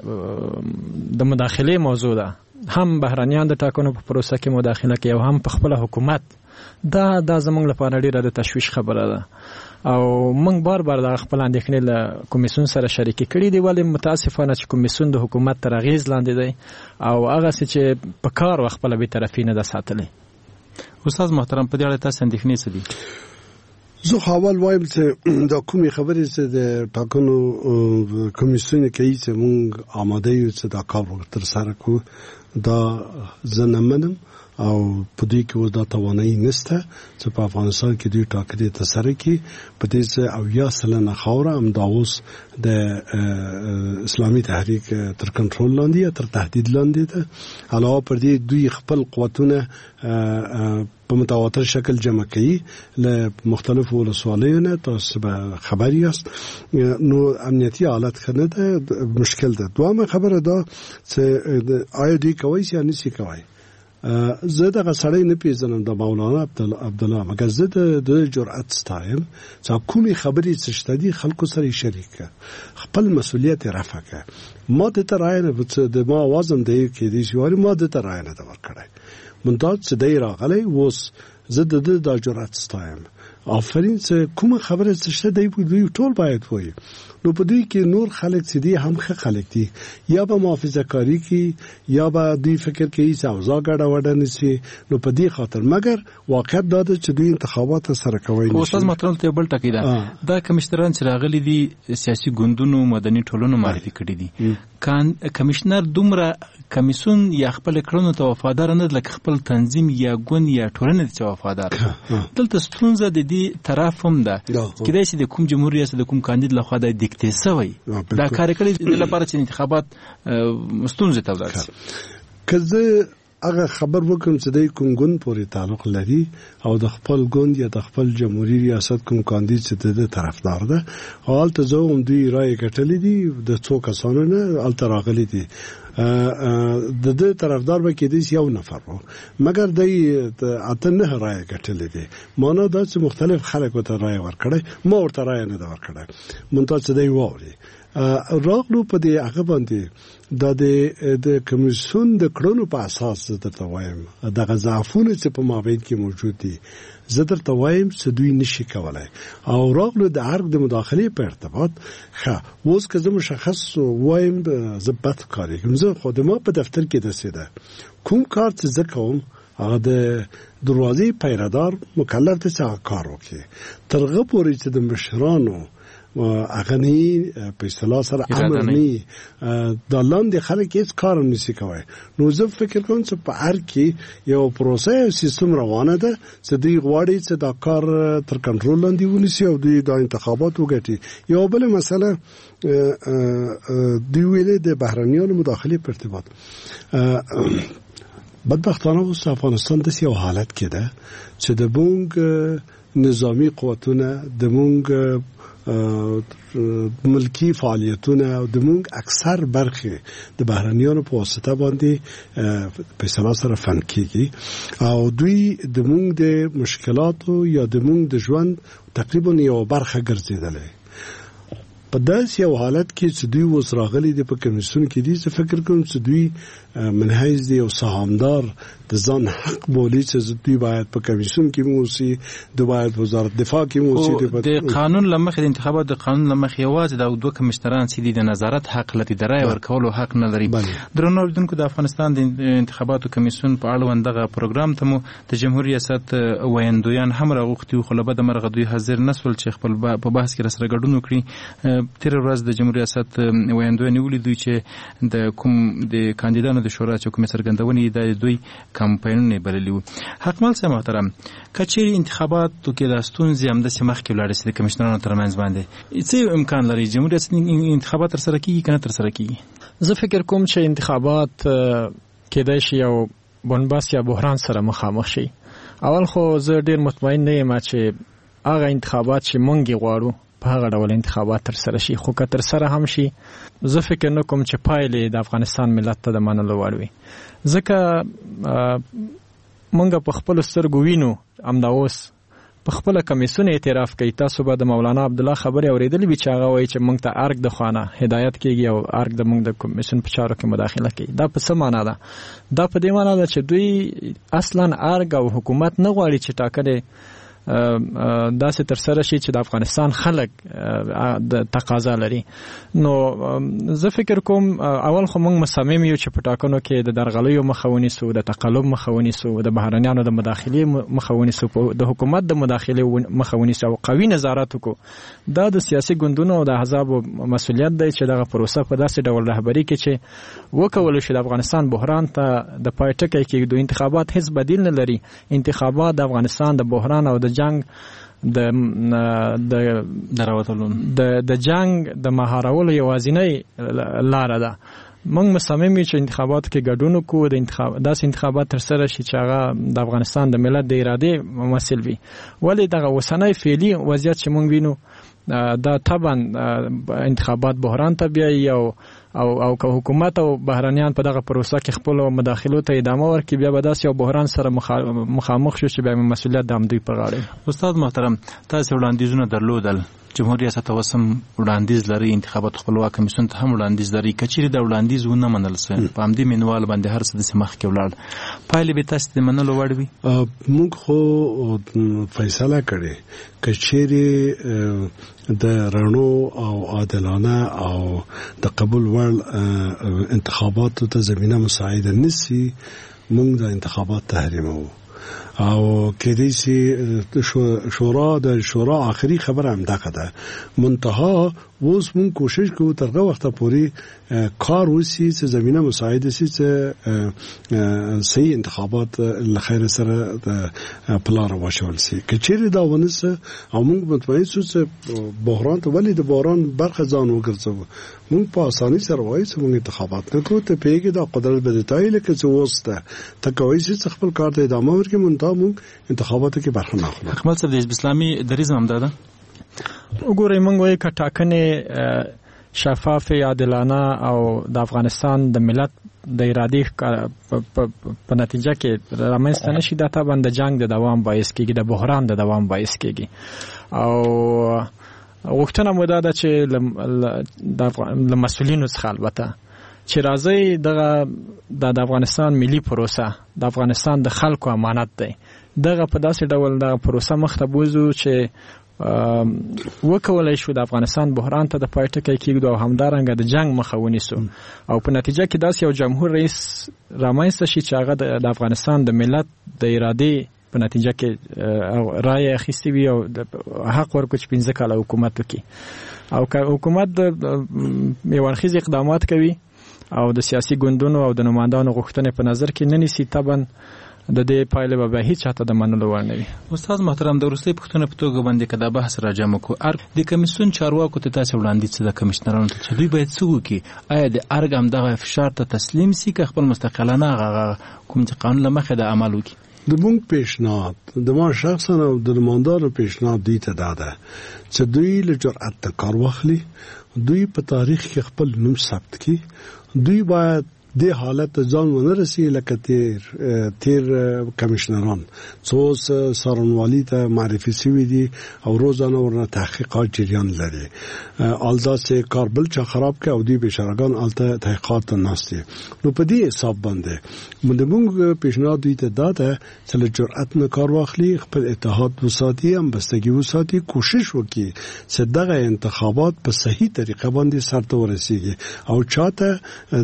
U: د مداخله موضوع ده هم بهرانيان د ټاکنو په پروسه کې مداخله کوي او هم په خپل حکومت دا زموږ لپاره ډیره د تشویش خبره ده او موږ بار د خپل اندېښنې له کمیسیون سره شریک کړي دي ولې متاسفانه چې کمیسیون د حکومت تر اغیز لاندې دی او هغه چې په کار خپل به طرفي نه ده ساتلې.
S: استاد محترم په دې اړه تاسو اندېښنې څه دي؟
T: زه حوال وایم چې دا کومې خبرې چې د ټاکنو کمیسیون کوي چې موږ آماده یو چې دا کار تر سره کوو دا زه نه منم او په دې کې دا توانایي نشته چې په افغانستان کې دوی ټاکنې تر سره کړي. په دې چې 80% خاوره هم دا اوس د اسلامي تحریک تر کنټرول لاندې یا تر تهدید لاندې ده. علاوه پر دې دوی خپل قوتونه په متواتر شکل جمع کوي له مختلفو ولسوالیو نه تاسو به خبر یاست نو امنیتي حالت خنه ده مشکل ده. دوامه خبره ده چې آیا دوی کوي یا نشي کوي زه دغه سړی نه پیژنم د مولانا عبدالله مګر زه د جرأت ستایم چې کومې خبرې چې شته دي خلکو سره شریک خپل مسؤلیت رفع کړه. ما د تراینه د ما وازم دی کې دي چې ما د تراینه د ورکړای منتاج چې دی راغلی وس زه د جرأت ستایم. آفرین چې کومه خبره چې شته دی ټول باید وایي. نو په دوی کې نور خلک چې دي هم ښه خلک دي یا به محافظه کاری کی یا به دوی فکر کوي چې اوضاع ګډه وډه نشي. نو په دې خاطر مګر واقعیت دا ده چې دوی انتخابات سره کوي.
S: استاد مطلب ته بل ټکی ده دا کمشنران چې راغلي دي سیاسي ګوندونو مدني ټولنو معرفي کړي دي. کمشنر دومره کمیسون یا خپل کړنو ته وفادار نه لکه خپل تنظیم یا ګوند یا ټولنه ته وفادار. دلته ستونزه د دې طرف هم ده کېدای شي د کوم جمهور ریاست د کوم کاندید لخوا د دیکته سوی دا کار کړی د لپاره چې انتخابات ستونزه ته ورسي.
T: کله هغه خبر وکم چې د کوم ګوند پورې تعلق لري او د خپل ګوند یا د خپل جمهوریت ریاست کوم کاندید چې د طرفدار ده حالت زوم دوی رائے کټلې دي د څو کسانو نه التراغلي دي د دې طرفدار به کېدی یو نفر وو مګر د اته نه رائے کټلې دي. مانو دا چې مختلف خلکو ته رائے ورکړي ما ورته رائے نه دا ورکړي مونږ ته دی ووري راغلو په دې هغه باندې د کمیسیون د کړنو په اساس درته وایم د غضافونو چې په مابین کې موجود دي زه درته وایم چې دوی نشي کولای او راغلو د هر د مداخله په ارتباط اوس که زه مشخص وایم زه بد کاری کوم. زه خودم په دفتر کې دسیده کوم کار چې زه کوم هغه د دروازې پیرادار مکلف دی چې کار وکړي ترغه پورې چې د مشرانو اغنی په اصطلاح سره امر نه د لاندې خلک هیڅ کار نشي کوي. نو زه فکر کوم چې په هر کې یو پروسه سیستم روانه ده چې دوی غواړي چې دا کار تر کنټرول لاندې ونیسي او دوی د انتخابات وګټي. یو بل مسله دوی ویلې د بهرنیانو مداخله په ارتباط بدبختانه اوس افغانستان د یو حالت کې ده چې د مونږ نظامی قوتونه د مونږ ملکی فعالیتونه او د مونږ اکثر برخه د بهرنیانو په واسطه باندې په اصطلاح سره فن کیږي او دوی د مونږ د مشکلاتو یا د مونږ د ژوند تقریبا یو برخه ګرځیدلې. په داسې یو حالت کې چې دوی اوس راغلي دي په کمیسیون کې دي زه فکر کوم چې دوی منحیز دي او سهامدار د ځان حق بولي چې دوی باید په کمیسیون کې موسی د باید وزارت دفاع کې موسی
S: د قانون لمخې د انتخابات د قانون لمخې یوازې د دوه کمشنران چې د نظارت حق لري د رای ورکولو حق نه لري. درنو اوریدونکو د افغانستان د انتخاباتو کمیسیون په اړوند دغه پروګرام ته مو د جمهوریت ریاست ویندویان هم راغوښتي خو له بده مرغه دوی حاضر نسول چې خپل په بحث کې سره ګډون وکړي. تیر ورځ د جمهوریت ریاست ویندویان ولیدل چې د کوم د کاندیدانو د شورا چې کومه سرګندونې د دوی کمپاینونه بللی وو. حکمل سم محترم کچېری انتخاباتو کې د ستونزې هم د سمخ کې ولاړ سي د کمشنرانو ترمنځ باندې څه امکان لري جمهوریت انتخابات تر سره کیږي کنه تر سره کیږي؟
U: زه فکر کوم چې انتخابات کېدای شي یو بنباس یا بحران سره مخامخ شي. اول خو زه ډیر مطمئن نه یم چې هغه انتخابات چې مونږ غواړو په هغه ډول انتخابات تر سره شي خو که تر سره هم شي زه فکر نه کوم چې پایلې د افغانستان ملت ته د منلو وړ وي ځکه مونږ په خپل سترګو وینو همدا اوس په خپل کمیسیون اعتراف کوي. تاسو به د مولانا عبدالله خبرې اوریدلې وي چې هغه وایي چې مونږ ته ارګ د خوانه هدایت کیږي او ارګ د مونږ د کمیسیون په چارو کې مداخله کوي. دا په څه معنا ده؟ دا په دې معنا ده چې دوی اصلا ارګ او حکومت نه غواړي چې ټاکلې داسې تر سره شي چې د افغانستان خلک د تقاضا لري. نو زه فکر کوم اول خو موږ مصمم یو چې په ټاکنو کې د درغلیو مخه ونیسو، د تقلب مخه ونیسو، د بهرنیانو د مداخلې مخه ونیسو، د حکومت د مداخلې مخه ونیسو او قوي نظارت وکړو. دا د سیاسي ګوندونو او د احزابو مسؤلیت دی چې دغه پروسه په داسې ډول رهبري کې چې وکول شي د افغانستان بحران ته د پای ټکی کېږدو. انتخابات هیڅ بدیل نه لري. انتخابات د افغانستان د بحران او د جنگ د جنگ د مهارولو یوازینی لاره ده. موږ مصمم یو چې انتخابات کې ګډون وکړو، د داسې انتخابات تر سره شي چې هغه د افغانستان د ملت د ارادې ممثل وي. ولې دغه اوسنی فعلي وضعیت چې موږ وینو دا طبعا انتخابات بحران ته بیایي او او که حکومت او بهرانيان په دغه پروسه کې خپل مداخلو ته ادامه ورکړي بیا به داسې یو بحران سره مخامخ شو چې بیا مسؤلیت د همدوی پر غاړه.
S: استاد محترم تاسو وړاندیزونه درلودل جمهوریت ریاست اوسم وړاندیز لري انتخابات خپلواک کمیسیون ته هم وړاندیز لري کچېرې د وړاندیز ونه منل سي په همدې منوال باندې هر څه د سمخ کې ولاړ پایلې به تاسو د منلو وړ وي.
T: موږ خو فیصله کړې کچېرې د رڼو او عادلانه او د قبول وړ انتخاباتو ته زمينه مساعده نشي موږ د انتخابات تحریمو او کېدې چې شورا آخري خبره هم دغه ده منتها اوس مون کوشش کوو تر هغه وخته پورې کار وسی چې زمينه مساعده سي چې صحیح انتخابات لخير سره د پلان واشول سي کچېرې دا ونسه او موږ مطمئن شو چې بحران ته ولې د بحران برخه ځان وګرځو موږ په اساني سره وایو چې موږ انتخابات نه کوو ته پیګه د قدرت بدتای لکه چې وسته تکوي چې خپل کار ته ادامه ورکړي منتها موږ انتخاباتو کې برخه نه اخلو.
S: اکمل صاحب د حزب اسلامي دریځ هم ده
U: وګورئ موږ وایو که ټاکنې شفاف عادلانه او د افغانستان د ملت د ارادې په نتیجه کې رامنځته نشي دا طبعا د جنگ د دوام باعث کېږي د بحران د دوام باعث کېږي او غوښتنه مو ده چې د مسؤلینو څخه البته چې راځي د افغانستان ملي پروسه د افغانستان د خلکو امانت دی دغه په داسې ډول د پروسه مخ ته بوزو چې وکولای شو د افغانستان بحران ته د پای ټکی کېږدو او همدارنګه د جنگ مخه ونیسو او په نتیجه کې داسې یو جمهور رئیس رامنځته شي چې هغه د افغانستان د ملت د ارادې په نتیجه کې رایه اخیستې وي او حق ورکړي چې 15 کاله حکومت وکړي او که حکومت یو اړخیز اقدامات کوي او د سیاسي ګوندونو او د نمائندانو غوښتنې په نظر کې نه نیسي طبعا د دې پایله به هیڅ چاته د منلو وړ نه وي.
S: استاد محترم د وروستۍ پوښتنه په توګه باندې کدا بحث راجم کو د کمیسیون چارواکو ته تاسو وړاندیز د کمشنرانو ته چې دوی باید څه وکړي آیا د ارګ هم دغه فشار ته تسلیم سي که خپل مستقلانه کوم چې قانون لمخه د عمل وکړي.
T: د مونږ پیشنهاد د ما شخصا او د نمائندانو پیشنهاد دی ته ده چې دوی له جرأت کار واخلي دوی په تاریخ کې خپل نوم ثبت کړي دوی باید د حالت ځان ونرسي لکه تیر کمشنران څو سارنوالي ته معرفي شوی دي او روزانه ورنه تحقیقات جریان لري الزاسه کاربل چې خراب کې او دی بشرګان الته تحقیقات ناشته نو په دې حساب باندې موږ پیشنهاد دی ته داته چې جرأت نه کار واخلي خپل اتحاد وساتي هم بستګي وساتي کوشش وکړي چې دغه انتخابات په صحیح طریقه باندې سرته ورسیږي او چاته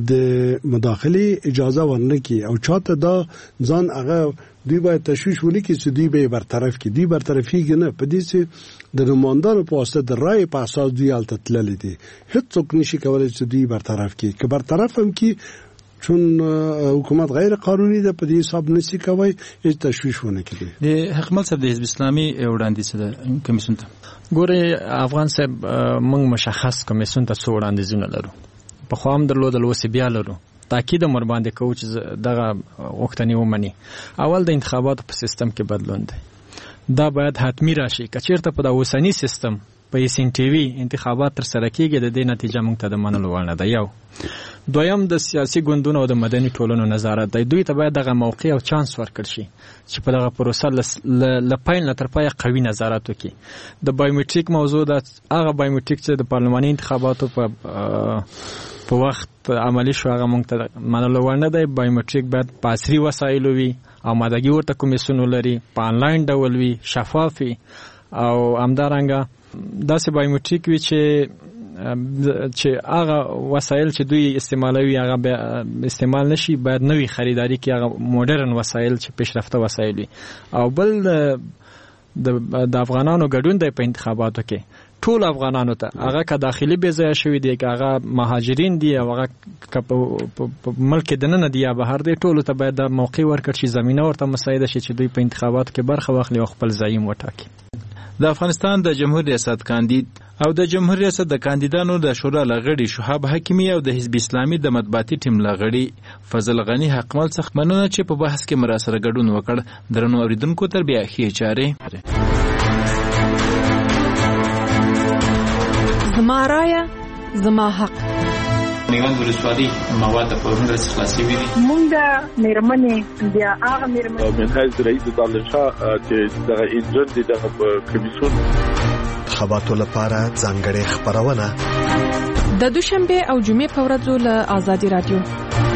T: د مداخله اجازه ورنکي او چاته دا ځان هغه دوی باید تشویش ونکي چې دوی به برطرف کی دی برطرفي نه په دې چې د نمائندانو په واسطه د رائے په اساس دوی الته تللی دي هیڅ نشي کولای چې دوی برطرف کی که برطرف هم کی چون حکومت غیر قانوني ده په دې حساب نشي کوي هیڅ تشویش ونکي.
S: د حکمل صاحب د حزب اسلامي وړاندیز ده کمیسیون ته
U: ګوري افغان صاحب موږ مشخص کمیسیون ته څو وړاندیزونه لرو په خو هم درلودل وسی بیا لرو تاکید مر باندې کوو چې دغه وختنی ومني اول د انتخاباتو په سیستم کې بدلون دی دا باید حتمی راشي کچیرته په د اوسنی سیستم په اسین ټي وي انتخابات تر سره کېږي د دې نتیجه موږ ته د منلو وړ نه ده. یو دویم د سیاسي ګوندونو او د مدني ټولنو نظارت دی دوی ته باید دغه موقع او چانس ورکړ شي چې په دغه پروسه ل پاین لا تر پای قوي نظارت وکړي. د بایومټریک موضوع د هغه بایومټریک چې د پارلماني انتخاباتو په وخت عملی شو هغه موږ ته منلو وړ نه دی. بایومټریک باید په عصري وسایلو وي آمادګي ورته کمیسیون لري په انلاین ډول وي شفاف او همدارنګه داسې بایومټریک وي چې هغه وسایل چې دوی استعمالوي هغه استعمال نشي باید نوې خریداري کې هغه مدرن وسایل چې پیشرفته وسایل وي او بل د افغانانو ګډون دی په انتخاباتو کې ټول افغانانو ته هغه که داخلي بې ځایه شوي دي که هغه مهاجرین دي او هغه که په ملک دننه دي یا بهر دي ټولو ته باید د موقع ورکړ شي زمینه ورته مساعده شي چې دوی په انتخاباتو کې برخه واخلي او خپل زعیم وټاکي.
S: د افغانستان د جمهور ریاست کاندید او د جمهور ریاست د کاندیدانو د شورا لغړي شهاب حکیمی او د حزب اسلامي د مطبوعاتي ټیم لغړي فضل غنی حقمل څخه مننه چې په بحث کې مراسره ګډون وکړ. درنو اوریدونکو تر بیا ښې چارې.
L: زما رایه زما حق
S: نیوند ولسوالۍ مواد په ورنډ خلاصي وي
C: مونږ مېرمنې بیا هغه مېرمنې
V: منهج رئیس دالشاه چې د انجن دي د کمیسیون
A: خبراتو لپاره ځانګړې خبرونه
L: د دوشنبه او جمعې په ورځو له آزادي رادیو